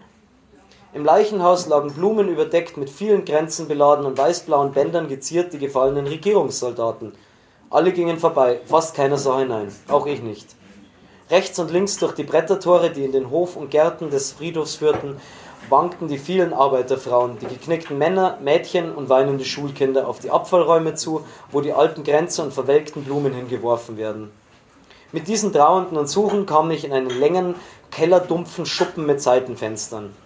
Im Leichenhaus lagen Blumen überdeckt, mit vielen Kränzen beladen und weißblauen Bändern geziert die gefallenen Regierungssoldaten. Alle gingen vorbei, fast keiner sah hinein, auch ich nicht. Rechts und links durch die Brettertore, die in den Hof und Gärten des Friedhofs führten, wankten die vielen Arbeiterfrauen, die geknickten Männer, Mädchen und weinende Schulkinder auf die Abfallräume zu, wo die alten Kränze und verwelkten Blumen hingeworfen werden. Mit diesen Trauernden und Suchen kam ich in einen langen, kellerdumpfen Schuppen mit Seitenfenstern.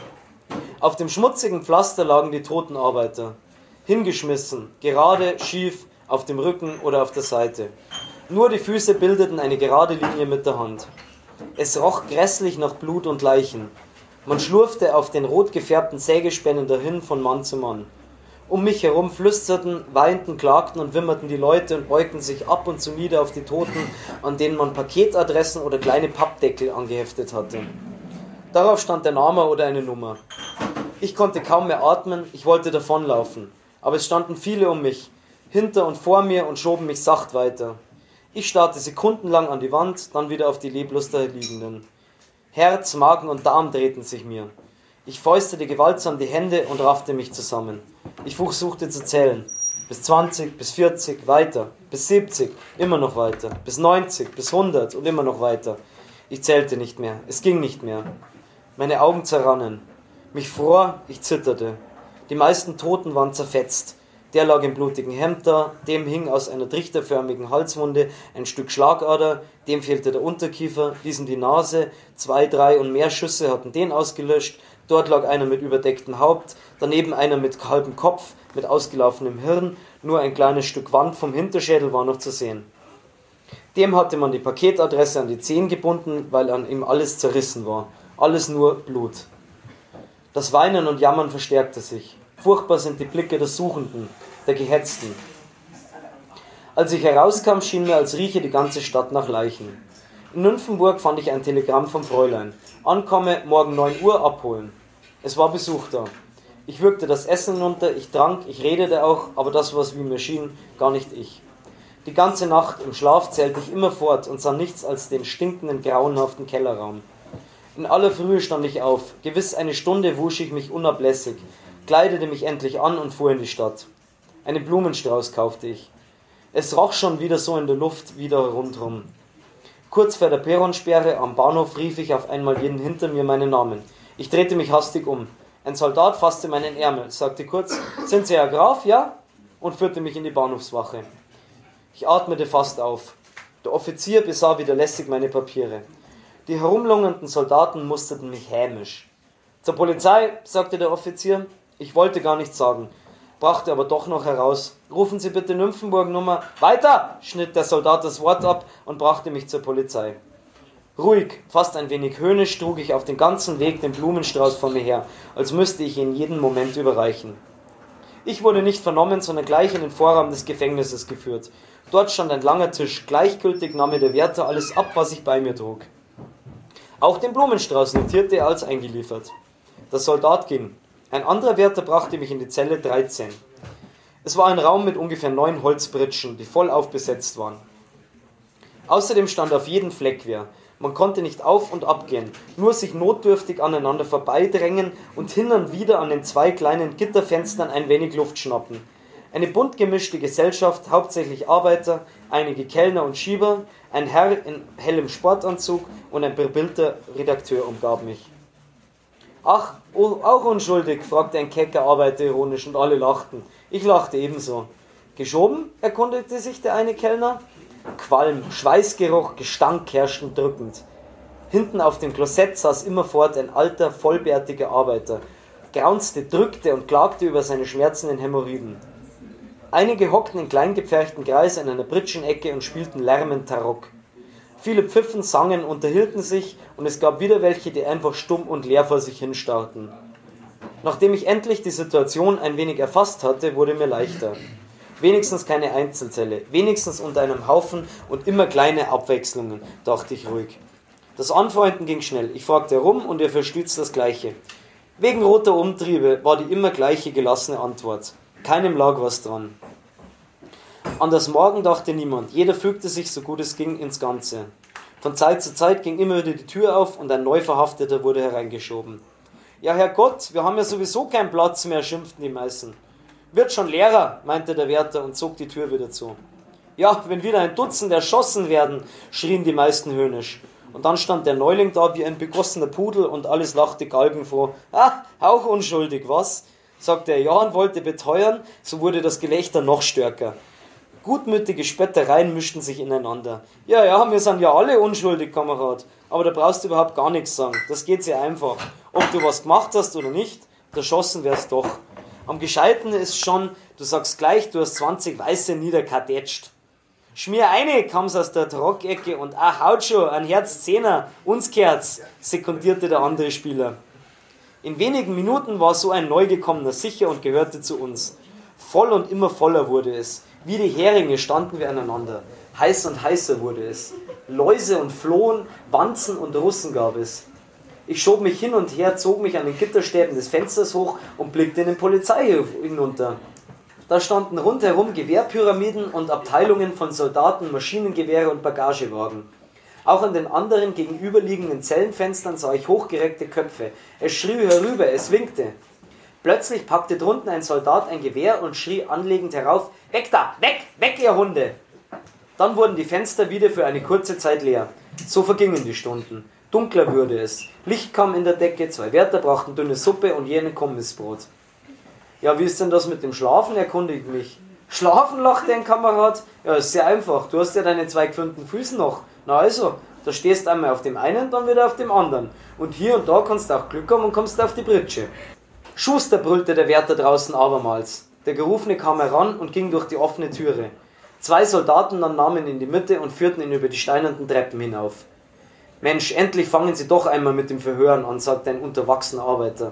Auf dem schmutzigen Pflaster lagen die toten Arbeiter, hingeschmissen, gerade, schief, auf dem Rücken oder auf der Seite. Nur die Füße bildeten eine gerade Linie mit der Hand. Es roch grässlich nach Blut und Leichen. Man schlurfte auf den rot gefärbten Sägespännen dahin von Mann zu Mann. Um mich herum flüsterten, weinten, klagten und wimmerten die Leute und beugten sich ab und zu nieder auf die Toten, an denen man Paketadressen oder kleine Pappdeckel angeheftet hatte. Darauf stand der Name oder eine Nummer. Ich konnte kaum mehr atmen, ich wollte davonlaufen. Aber es standen viele um mich, hinter und vor mir und schoben mich sacht weiter. Ich starrte sekundenlang an die Wand, dann wieder auf die leblos da liegenden. Herz, Magen und Darm drehten sich mir. Ich fäustete gewaltsam die Hände und raffte mich zusammen. Ich versuchte zu zählen. Bis zwanzig, bis vierzig, weiter. Bis siebzig, immer noch weiter. Bis neunzig, bis hundert und immer noch weiter. Ich zählte nicht mehr. Es ging nicht mehr. Meine Augen zerrannen. Mich fror, ich zitterte. Die meisten Toten waren zerfetzt. Der lag im blutigen Hemd da, dem hing aus einer trichterförmigen Halswunde ein Stück Schlagader, dem fehlte der Unterkiefer, diesem die Nase, zwei, drei und mehr Schüsse hatten den ausgelöscht, dort lag einer mit überdecktem Haupt, daneben einer mit halbem Kopf, mit ausgelaufenem Hirn, nur ein kleines Stück Wand vom Hinterschädel war noch zu sehen. Dem hatte man die Paketadresse an die Zehen gebunden, weil an ihm alles zerrissen war, alles nur Blut. Das Weinen und Jammern verstärkte sich. Furchtbar sind die Blicke der Suchenden, der Gehetzten. Als ich herauskam, schien mir, als rieche die ganze Stadt nach Leichen. In Nymphenburg fand ich ein Telegramm vom Fräulein. Ankomme, morgen neun Uhr abholen. Es war Besuch da. Ich würgte das Essen hinunter, ich trank, ich redete auch, aber das war, wie mir schien, gar nicht ich. Die ganze Nacht im Schlaf zählte ich immer fort und sah nichts als den stinkenden, grauenhaften Kellerraum. In aller Frühe stand ich auf. Gewiss eine Stunde wusch ich mich unablässig, kleidete mich endlich an und fuhr in die Stadt. Einen Blumenstrauß kaufte ich. Es roch schon wieder so in der Luft, wieder rundherum. Kurz vor der Perronsperre am Bahnhof rief ich auf einmal jeden hinter mir meinen Namen. Ich drehte mich hastig um. Ein Soldat fasste meinen Ärmel, sagte kurz, »Sind Sie Herr Graf, ja?« und führte mich in die Bahnhofswache. Ich atmete fast auf. Der Offizier besah wieder lässig meine Papiere. Die herumlungernden Soldaten musterten mich hämisch. »Zur Polizei«, sagte der Offizier. Ich wollte gar nichts sagen, brachte aber doch noch heraus. »Rufen Sie bitte Nymphenburg-Nummer.« »Weiter!« schnitt der Soldat das Wort ab und brachte mich zur Polizei. Ruhig, fast ein wenig höhnisch, trug ich auf den ganzen Weg den Blumenstrauß vor mir her, als müsste ich ihn jeden Moment überreichen. Ich wurde nicht vernommen, sondern gleich in den Vorraum des Gefängnisses geführt. Dort stand ein langer Tisch. Gleichgültig nahm mir der Wärter alles ab, was ich bei mir trug. Auch den Blumenstrauß notierte er als eingeliefert. Der Soldat ging. Ein anderer Wärter brachte mich in die Zelle dreizehn. Es war ein Raum mit ungefähr neun Holzbritschen, die voll aufbesetzt waren. Außerdem stand auf jedem Fleck wer. Man konnte nicht auf- und abgehen, nur sich notdürftig aneinander vorbeidrängen und hin und wieder an den zwei kleinen Gitterfenstern ein wenig Luft schnappen. Eine bunt gemischte Gesellschaft, hauptsächlich Arbeiter, einige Kellner und Schieber, ein Herr in hellem Sportanzug und ein bebildter Redakteur umgab mich. »Ach, oh, auch unschuldig?« fragte ein kecker Arbeiter ironisch und alle lachten. Ich lachte ebenso. »Geschoben?« erkundigte sich der eine Kellner. Qualm, Schweißgeruch, Gestank herrschten drückend. Hinten auf dem Klosett saß immerfort ein alter, vollbärtiger Arbeiter, graunzte, drückte und klagte über seine schmerzenden Hämorrhoiden. Einige hockten in kleingepferchten Kreis in einer Pritschenecke und spielten lärmend Tarock. Viele pfiffen, sangen, unterhielten sich und es gab wieder welche, die einfach stumm und leer vor sich hinstarrten. Nachdem ich endlich die Situation ein wenig erfasst hatte, wurde mir leichter. Wenigstens keine Einzelzelle, wenigstens unter einem Haufen und immer kleine Abwechslungen, dachte ich ruhig. Das Anfreunden ging schnell. Ich fragte herum und ihr verstützt das Gleiche. Wegen roter Umtriebe war die immer gleiche gelassene Antwort. Keinem lag was dran. An das Morgen dachte niemand. Jeder fügte sich, so gut es ging, ins Ganze. Von Zeit zu Zeit ging immer wieder die Tür auf und ein Neuverhafteter wurde hereingeschoben. »Ja, Herrgott, wir haben ja sowieso keinen Platz mehr«, schimpften die meisten. »Wird schon leerer«, meinte der Wärter und zog die Tür wieder zu. »Ja, wenn wieder ein Dutzend erschossen werden«, schrien die meisten höhnisch. Und dann stand der Neuling da wie ein begossener Pudel und alles lachte galgenfroh. »Ah, auch unschuldig, was?« sagte er ja und wollte beteuern, so wurde das Gelächter noch stärker. Gutmütige Spöttereien mischten sich ineinander. »Ja, ja, wir sind ja alle unschuldig, Kamerad, aber da brauchst du überhaupt gar nichts sagen. Das geht sehr einfach. Ob du was gemacht hast oder nicht, erschossen wär's doch. Am Gescheiten ist schon, du sagst gleich, du hast zwanzig Weiße niederkadetscht. Schmier eine, kam's aus der Tarockecke und ach, haut schon, ein Herz Zehner, uns gehört's, sekundierte der andere Spieler. In wenigen Minuten war so ein Neugekommener sicher und gehörte zu uns. Voll und immer voller wurde es. Wie die Heringe standen wir aneinander. Heiß und heißer wurde es. Läuse und Flohen, Wanzen und Russen gab es. Ich schob mich hin und her, zog mich an den Gitterstäben des Fensters hoch und blickte in den Polizeihof hinunter. Da standen rundherum Gewehrpyramiden und Abteilungen von Soldaten, Maschinengewehre und Bagagewagen. Auch an den anderen gegenüberliegenden Zellenfenstern sah ich hochgereckte Köpfe. Es schrie herüber, es winkte. Plötzlich packte drunten ein Soldat ein Gewehr und schrie anlegend herauf, »Weg da! Weg! Weg, ihr Hunde!« Dann wurden die Fenster wieder für eine kurze Zeit leer. So vergingen die Stunden. Dunkler wurde es. Licht kam in der Decke, zwei Wärter brachten dünne Suppe und jene Kommissbrot. »Ja, wie ist denn das mit dem Schlafen?« erkundigt mich. »Schlafen?« lachte ein Kamerad. »Ja, ist sehr einfach. Du hast ja deine zwei gefüllten Füße noch. Na also, da stehst einmal auf dem einen, dann wieder auf dem anderen. Und hier und da kannst du auch Glück haben und kommst auf die Pritsche.« »Schuster«, brüllte der Wärter draußen abermals. Der Gerufene kam heran und ging durch die offene Türe. Zwei Soldaten dann nahmen ihn in die Mitte und führten ihn über die steinernen Treppen hinauf. »Mensch, endlich fangen Sie doch einmal mit dem Verhören an«, sagte ein unterwachsener Arbeiter.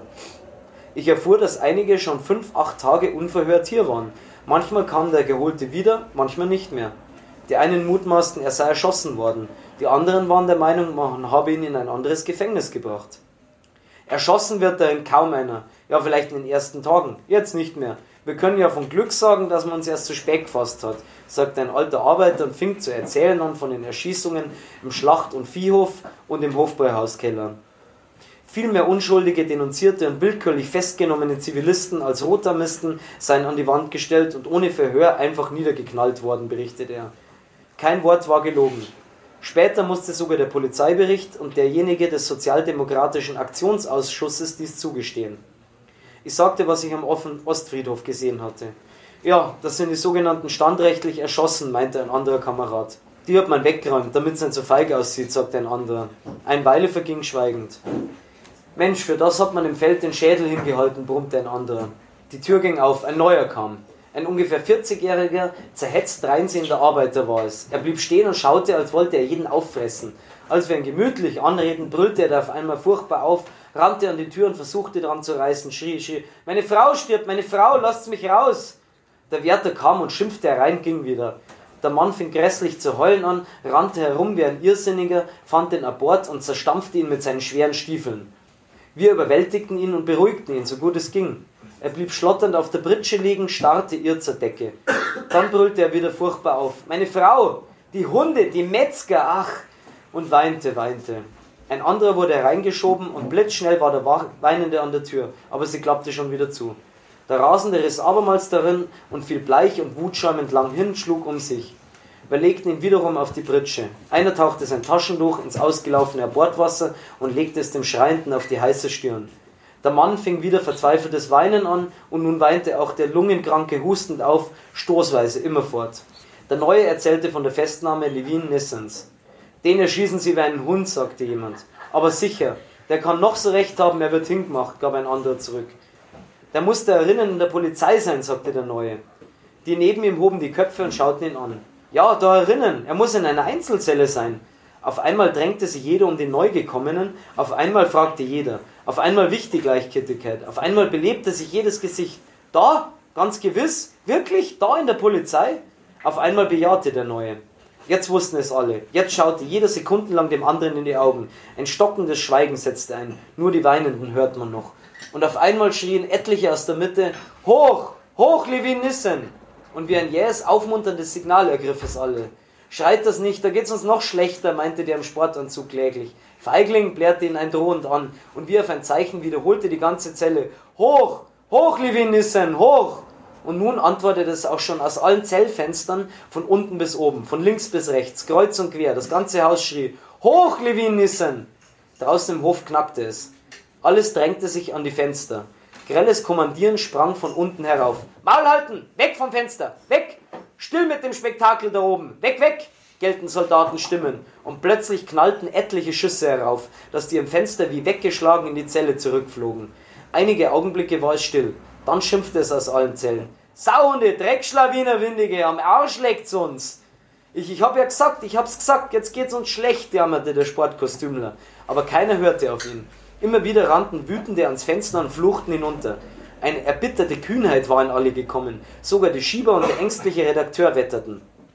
Ich erfuhr, dass einige schon fünf, acht Tage unverhört hier waren. Manchmal kam der Geholte wieder, manchmal nicht mehr. Die einen mutmaßten, er sei erschossen worden. Die anderen waren der Meinung, man habe ihn in ein anderes Gefängnis gebracht. Erschossen wird darin kaum einer. Ja, vielleicht in den ersten Tagen. Jetzt nicht mehr. Wir können ja von Glück sagen, dass man uns erst zu spät gefasst hat, sagte ein alter Arbeiter und fing zu erzählen an von den Erschießungen im Schlacht- und Viehhof und im Hofbräuhauskeller. Viel mehr unschuldige, denunzierte und willkürlich festgenommene Zivilisten als Rotarmisten seien an die Wand gestellt und ohne Verhör einfach niedergeknallt worden, berichtet er. Kein Wort war gelogen. Später musste sogar der Polizeibericht und derjenige des Sozialdemokratischen Aktionsausschusses dies zugestehen. Ich sagte, was ich am Ostfriedhof gesehen hatte. Ja, das sind die sogenannten standrechtlich Erschossen, meinte ein anderer Kamerad. Die hat man weggeräumt, damit es nicht so feige aussieht, sagte ein anderer. Eine Weile verging schweigend. Mensch, für das hat man im Feld den Schädel hingehalten, brummte ein anderer. Die Tür ging auf, ein neuer kam. Ein ungefähr vierzigjähriger, zerhetzt dreinsehender Arbeiter war es. Er blieb stehen und schaute, als wollte er jeden auffressen. Als wir ihn gemütlich anreden, brüllte er da auf einmal furchtbar auf, rannte an die Tür und versuchte dran zu reißen, schrie, schrie, »Meine Frau stirbt, meine Frau, lasst mich raus!« Der Wärter kam und schimpfte herein, ging wieder. Der Mann fing grässlich zu heulen an, rannte herum wie ein Irrsinniger, fand den Abort und zerstampfte ihn mit seinen schweren Stiefeln. Wir überwältigten ihn und beruhigten ihn, so gut es ging. Er blieb schlotternd auf der Pritsche liegen, starrte irr zur Decke. Dann brüllte er wieder furchtbar auf. »Meine Frau! Die Hunde! Die Metzger! Ach!« und weinte, weinte. Ein anderer wurde hereingeschoben und blitzschnell war der Weinende an der Tür, aber sie klappte schon wieder zu. Der Rasende riss abermals darin und fiel bleich und wutschäumend lang hin, schlug um sich. Wir legten ihn wiederum auf die Pritsche. Einer tauchte sein Taschentuch ins ausgelaufene Abortwasser und legte es dem Schreienden auf die heiße Stirn. Der Mann fing wieder verzweifeltes Weinen an und nun weinte auch der Lungenkranke hustend auf, stoßweise immerfort. Der Neue erzählte von der Festnahme Levin Nissens. »Den erschießen Sie wie einen Hund«, sagte jemand. »Aber sicher, der kann noch so recht haben, er wird hingemacht«, gab ein anderer zurück. »Der muss da erinnern in der Polizei sein«, sagte der Neue. Die neben ihm hoben die Köpfe und schauten ihn an. »Ja, da erinnern, er muss in einer Einzelzelle sein.« Auf einmal drängte sich jeder um den Neugekommenen, auf einmal fragte jeder, auf einmal wich die Gleichgültigkeit, auf einmal belebte sich jedes Gesicht. »Da? Ganz gewiss? Wirklich? Da in der Polizei?« Auf einmal bejahte der Neue. Jetzt wussten es alle. Jetzt schaute jeder sekundenlang dem anderen in die Augen. Ein stockendes Schweigen setzte ein. Nur die Weinenden hört man noch. Und auf einmal schrien etliche aus der Mitte, »Hoch! Hoch, Levin Nissen!« Und wie ein jähes, aufmunterndes Signal ergriff es alle. »Schreit das nicht, da geht's uns noch schlechter«, meinte der im Sportanzug kläglich. Feigling blähte ihn ein drohend an, und wie auf ein Zeichen wiederholte die ganze Zelle, »Hoch! Hoch, Levin Nissen! Hoch!« Und nun antwortete es auch schon aus allen Zellfenstern, von unten bis oben, von links bis rechts, kreuz und quer. Das ganze Haus schrie, »Hoch, Levin Nissen!« Draußen im Hof knackte es. Alles drängte sich an die Fenster. Grelles Kommandieren sprang von unten herauf. »Maul halten! Weg vom Fenster! Weg! Still mit dem Spektakel da oben! Weg, weg!« gellten Soldatenstimmen. Und plötzlich knallten etliche Schüsse herauf, dass die im Fenster wie weggeschlagen in die Zelle zurückflogen. Einige Augenblicke war es still. Dann schimpfte es aus allen Zellen. »Sauhunde, Dreckschlawiner Windige, am Arsch leckt's uns!« Ich, ich hab ja gesagt, ich hab's gesagt, jetzt geht's uns schlecht, jammerte der Sportkostümler. Aber keiner hörte auf ihn. Immer wieder rannten Wütende ans Fenster und fluchten hinunter. Eine erbitterte Kühnheit war in alle gekommen. Sogar die Schieber und der ängstliche Redakteur wetterten.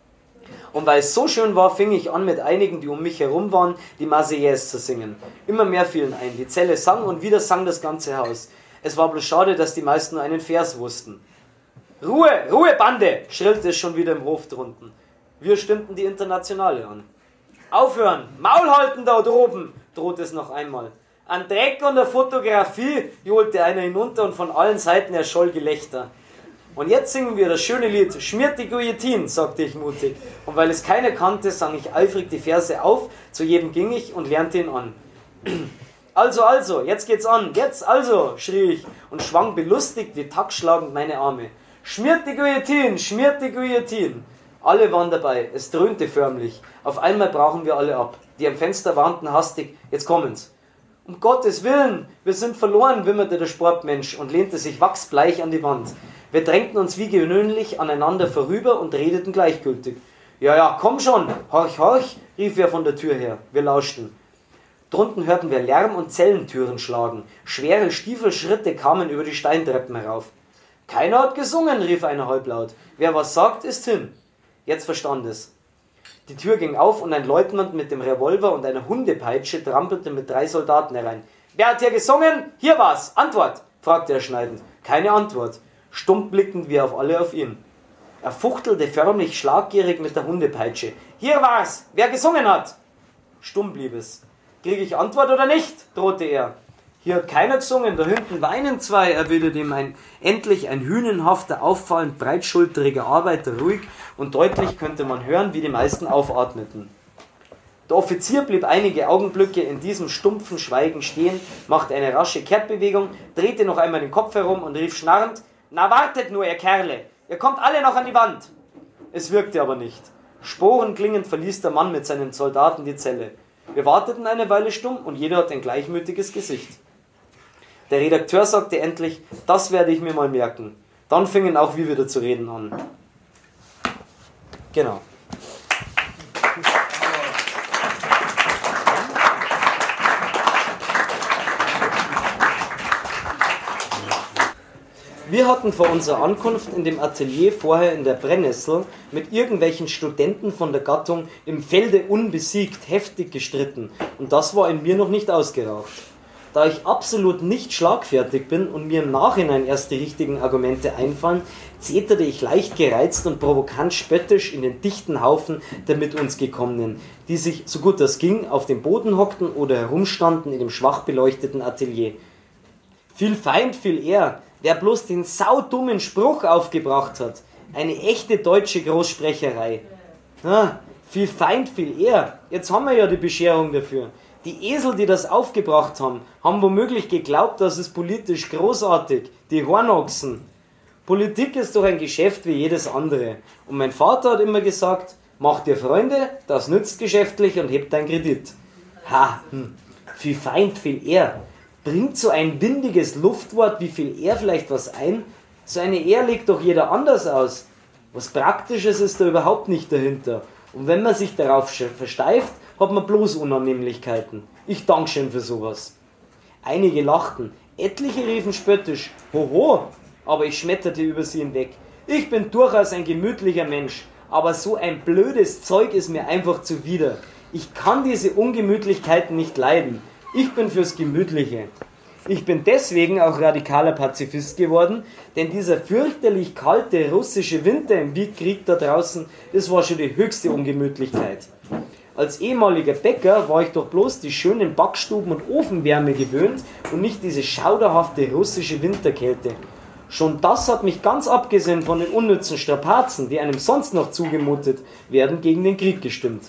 Und weil es so schön war, fing ich an, mit einigen, die um mich herum waren, die Marseillaise zu singen. Immer mehr fielen ein. Die Zelle sang und wieder sang das ganze Haus. Es war bloß schade, dass die meisten nur einen Vers wussten. Ruhe, Ruhe, Bande, schrillte es schon wieder im Hof drunten. Wir stimmten die Internationale an. Aufhören, Maul halten da droben, drohte es noch einmal. An Dreck und der Fotografie johlte einer hinunter und von allen Seiten erscholl Gelächter. Und jetzt singen wir das schöne Lied Schmiert die Guillotine, sagte ich mutig. Und weil es keiner kannte, sang ich eifrig die Verse auf, zu jedem ging ich und lernte ihn an. Also, also, jetzt geht's an, jetzt also, schrie ich und schwang belustigt wie taktschlagend meine Arme. Schmiert die Guillotine, schmiert die Guillotine. Alle waren dabei, es dröhnte förmlich. Auf einmal brachen wir alle ab. Die am Fenster warnten hastig, jetzt kommen's. Um Gottes Willen, wir sind verloren, wimmerte der Sportmensch und lehnte sich wachsbleich an die Wand. Wir drängten uns wie gewöhnlich aneinander vorüber und redeten gleichgültig. Ja, ja, komm schon, horch, horch, rief er von der Tür her. Wir lauschten. Drunten hörten wir Lärm und Zellentüren schlagen. Schwere Stiefelschritte kamen über die Steintreppen herauf. Keiner hat gesungen, rief einer halblaut. Wer was sagt, ist hin. Jetzt verstand es. Die Tür ging auf und ein Leutnant mit dem Revolver und einer Hundepeitsche trampelte mit drei Soldaten herein. Wer hat hier gesungen? Hier war's. Antwort, fragte er schneidend. Keine Antwort. Stumm blickten wir auf alle auf ihn. Er fuchtelte förmlich schlaggierig mit der Hundepeitsche. Hier war's. Wer gesungen hat? Stumm blieb es. Kriege ich Antwort oder nicht? Drohte er. Hier hat keiner gesungen, da hinten weinen zwei, erwiderte ihm ein, endlich ein hünenhafter, auffallend breitschulteriger Arbeiter ruhig und deutlich könnte man hören, wie die meisten aufatmeten. Der Offizier blieb einige Augenblicke in diesem stumpfen Schweigen stehen, machte eine rasche Kehrtbewegung, drehte noch einmal den Kopf herum und rief schnarrend, na wartet nur, ihr Kerle, ihr kommt alle noch an die Wand. Es wirkte aber nicht. Sporenklingend verließ der Mann mit seinen Soldaten die Zelle. Wir warteten eine Weile stumm und jeder hat ein gleichmütiges Gesicht. Der Redakteur sagte endlich, das werde ich mir mal merken. Dann fingen auch wir wieder zu reden an. Genau. Wir hatten vor unserer Ankunft in dem Atelier vorher in der Brennnessel mit irgendwelchen Studenten von der Gattung im Felde unbesiegt heftig gestritten und das war in mir noch nicht ausgeraucht. Da ich absolut nicht schlagfertig bin und mir im Nachhinein erst die richtigen Argumente einfallen, zeterte ich leicht gereizt und provokant spöttisch in den dichten Haufen der mit uns Gekommenen, die sich, so gut das ging, auf dem Boden hockten oder herumstanden in dem schwach beleuchteten Atelier. Viel Feind, viel eher, wer bloß den saudummen Spruch aufgebracht hat. Eine echte deutsche Großsprecherei. Ah, viel Feind, viel eher. Jetzt haben wir ja die Bescherung dafür. Die Esel, die das aufgebracht haben, haben womöglich geglaubt, das ist politisch großartig. Die Hornochsen. Politik ist doch ein Geschäft wie jedes andere. Und mein Vater hat immer gesagt, mach dir Freunde, das nützt geschäftlich und hebt dein Kredit. Ha, hm. Viel Feind, viel eher. Bringt so ein windiges Luftwort wie viel eher vielleicht was ein? So eine Ehr legt doch jeder anders aus. Was Praktisches ist da überhaupt nicht dahinter. Und wenn man sich darauf versteift, hat man bloß Unannehmlichkeiten. Ich danke schön für sowas. Einige lachten, etliche riefen spöttisch, hoho, aber ich schmetterte über sie hinweg. Ich bin durchaus ein gemütlicher Mensch, aber so ein blödes Zeug ist mir einfach zuwider. Ich kann diese Ungemütlichkeiten nicht leiden. Ich bin fürs Gemütliche. Ich bin deswegen auch radikaler Pazifist geworden, denn dieser fürchterlich kalte russische Winter im Krieg da draußen, das war schon die höchste Ungemütlichkeit. Als ehemaliger Bäcker war ich doch bloß die schönen Backstuben und Ofenwärme gewöhnt und nicht diese schauderhafte russische Winterkälte. Schon das hat mich ganz abgesehen von den unnützen Strapazen, die einem sonst noch zugemutet werden, gegen den Krieg gestimmt.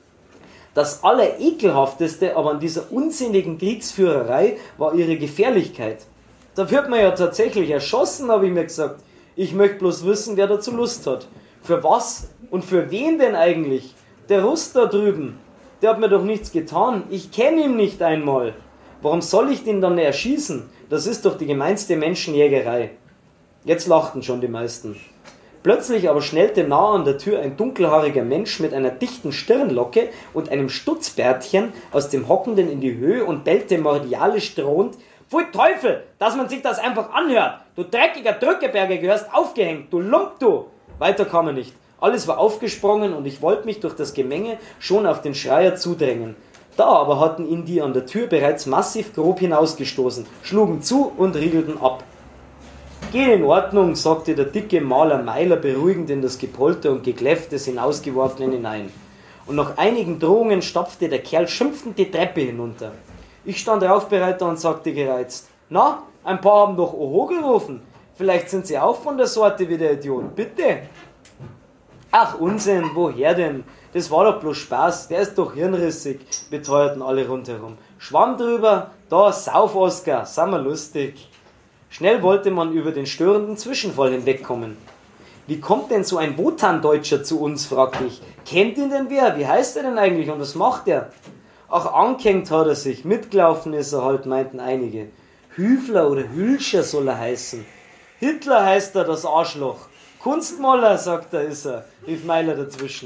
Das Allerekelhafteste aber an dieser unsinnigen Kriegsführerei war ihre Gefährlichkeit. Da wird man ja tatsächlich erschossen, habe ich mir gesagt. Ich möchte bloß wissen, wer dazu Lust hat. Für was und für wen denn eigentlich? Der Russ da drüben, der hat mir doch nichts getan. Ich kenne ihn nicht einmal. Warum soll ich den dann erschießen? Das ist doch die gemeinste Menschenjägerei. Jetzt lachten schon die meisten. Plötzlich aber schnellte nah an der Tür ein dunkelhaariger Mensch mit einer dichten Stirnlocke und einem Stutzbärtchen aus dem Hockenden in die Höhe und bellte mordialisch drohend: Pfui Teufel, dass man sich das einfach anhört! Du dreckiger Drückeberger, gehörst aufgehängt, du Lump, du! Weiter kam er nicht. Alles war aufgesprungen und ich wollte mich durch das Gemenge schon auf den Schreier zudrängen. Da aber hatten ihn die an der Tür bereits massiv grob hinausgestoßen, schlugen zu und riegelten ab. Geht in Ordnung, sagte der dicke Maler Meiler beruhigend in das Gepolter und Gekläff des Hinausgeworfenen hinein. Und nach einigen Drohungen stapfte der Kerl schimpfend die Treppe hinunter. Ich stand Raufbereiter und sagte gereizt, na, ein paar haben doch Oho gerufen. Vielleicht sind sie auch von der Sorte wie der Idiot, bitte. Ach Unsinn, woher denn? Das war doch bloß Spaß, der ist doch hirnrissig, beteuerten alle rundherum. Schwamm drüber, da, sauf Oskar, sind wir lustig. Schnell wollte man über den störenden Zwischenfall hinwegkommen. Wie kommt denn so ein Wotan-Deutscher zu uns, fragte ich. Kennt ihn denn wer? Wie heißt er denn eigentlich und was macht er? Ach, angehängt hat er sich, mitgelaufen ist er halt, meinten einige. Hüfler oder Hülscher soll er heißen. Hitler heißt er, das Arschloch. Kunstmaler, sagt er, ist er, rief Meiler dazwischen.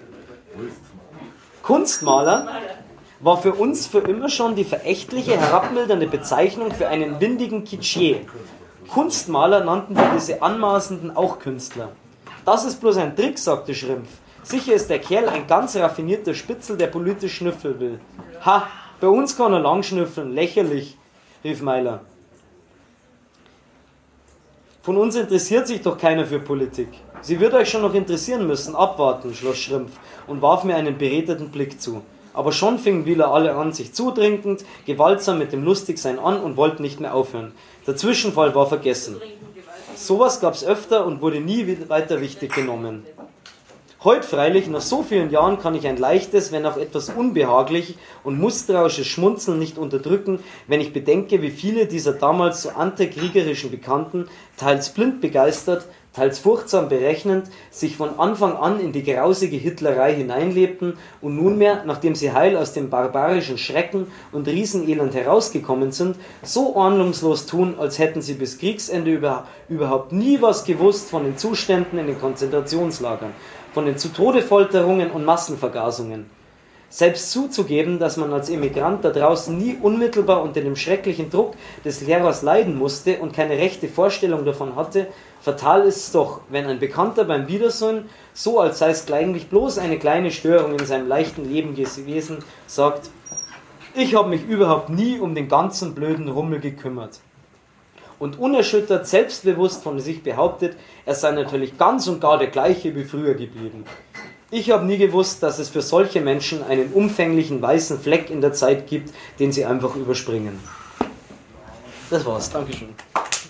Kunstmaler war für uns für immer schon die verächtliche, herabmildernde Bezeichnung für einen windigen Kitschier. Kunstmaler nannten wir diese Anmaßenden auch Künstler. Das ist bloß ein Trick, sagte Schrimpf. Sicher ist der Kerl ein ganz raffinierter Spitzel, der politisch schnüffeln will. Ha, bei uns kann er lang schnüffeln, lächerlich, rief Meiler. Von uns interessiert sich doch keiner für Politik. Sie wird euch schon noch interessieren müssen, abwarten, schloss Schrimpf und warf mir einen beredeten Blick zu. Aber schon fingen wieder alle an, sich zutrinkend, gewaltsam mit dem Lustigsein an und wollten nicht mehr aufhören. Der Zwischenfall war vergessen. Sowas gab's öfter und wurde nie weiter wichtig genommen. Heute freilich, nach so vielen Jahren, kann ich ein leichtes, wenn auch etwas unbehaglich und misstrauisches Schmunzeln nicht unterdrücken, wenn ich bedenke, wie viele dieser damals so antikriegerischen Bekannten, teils blind begeistert, teils furchtsam berechnend, sich von Anfang an in die grausige Hitlerei hineinlebten und nunmehr, nachdem sie heil aus dem barbarischen Schrecken und Riesenelend herausgekommen sind, so ahnungslos tun, als hätten sie bis Kriegsende über, überhaupt nie was gewusst von den Zuständen in den Konzentrationslagern, von den Zu-Tode-Folterungen und Massenvergasungen. Selbst zuzugeben, dass man als Emigrant da draußen nie unmittelbar unter dem schrecklichen Druck des Lehrers leiden musste und keine rechte Vorstellung davon hatte, fatal ist es doch, wenn ein Bekannter beim Wiedersehen, so als sei es eigentlich bloß eine kleine Störung in seinem leichten Leben gewesen, sagt, ich habe mich überhaupt nie um den ganzen blöden Rummel gekümmert. Und unerschüttert, selbstbewusst von sich behauptet, er sei natürlich ganz und gar der gleiche wie früher geblieben. Ich habe nie gewusst, dass es für solche Menschen einen umfänglichen weißen Fleck in der Zeit gibt, den sie einfach überspringen. Das war's. Dankeschön.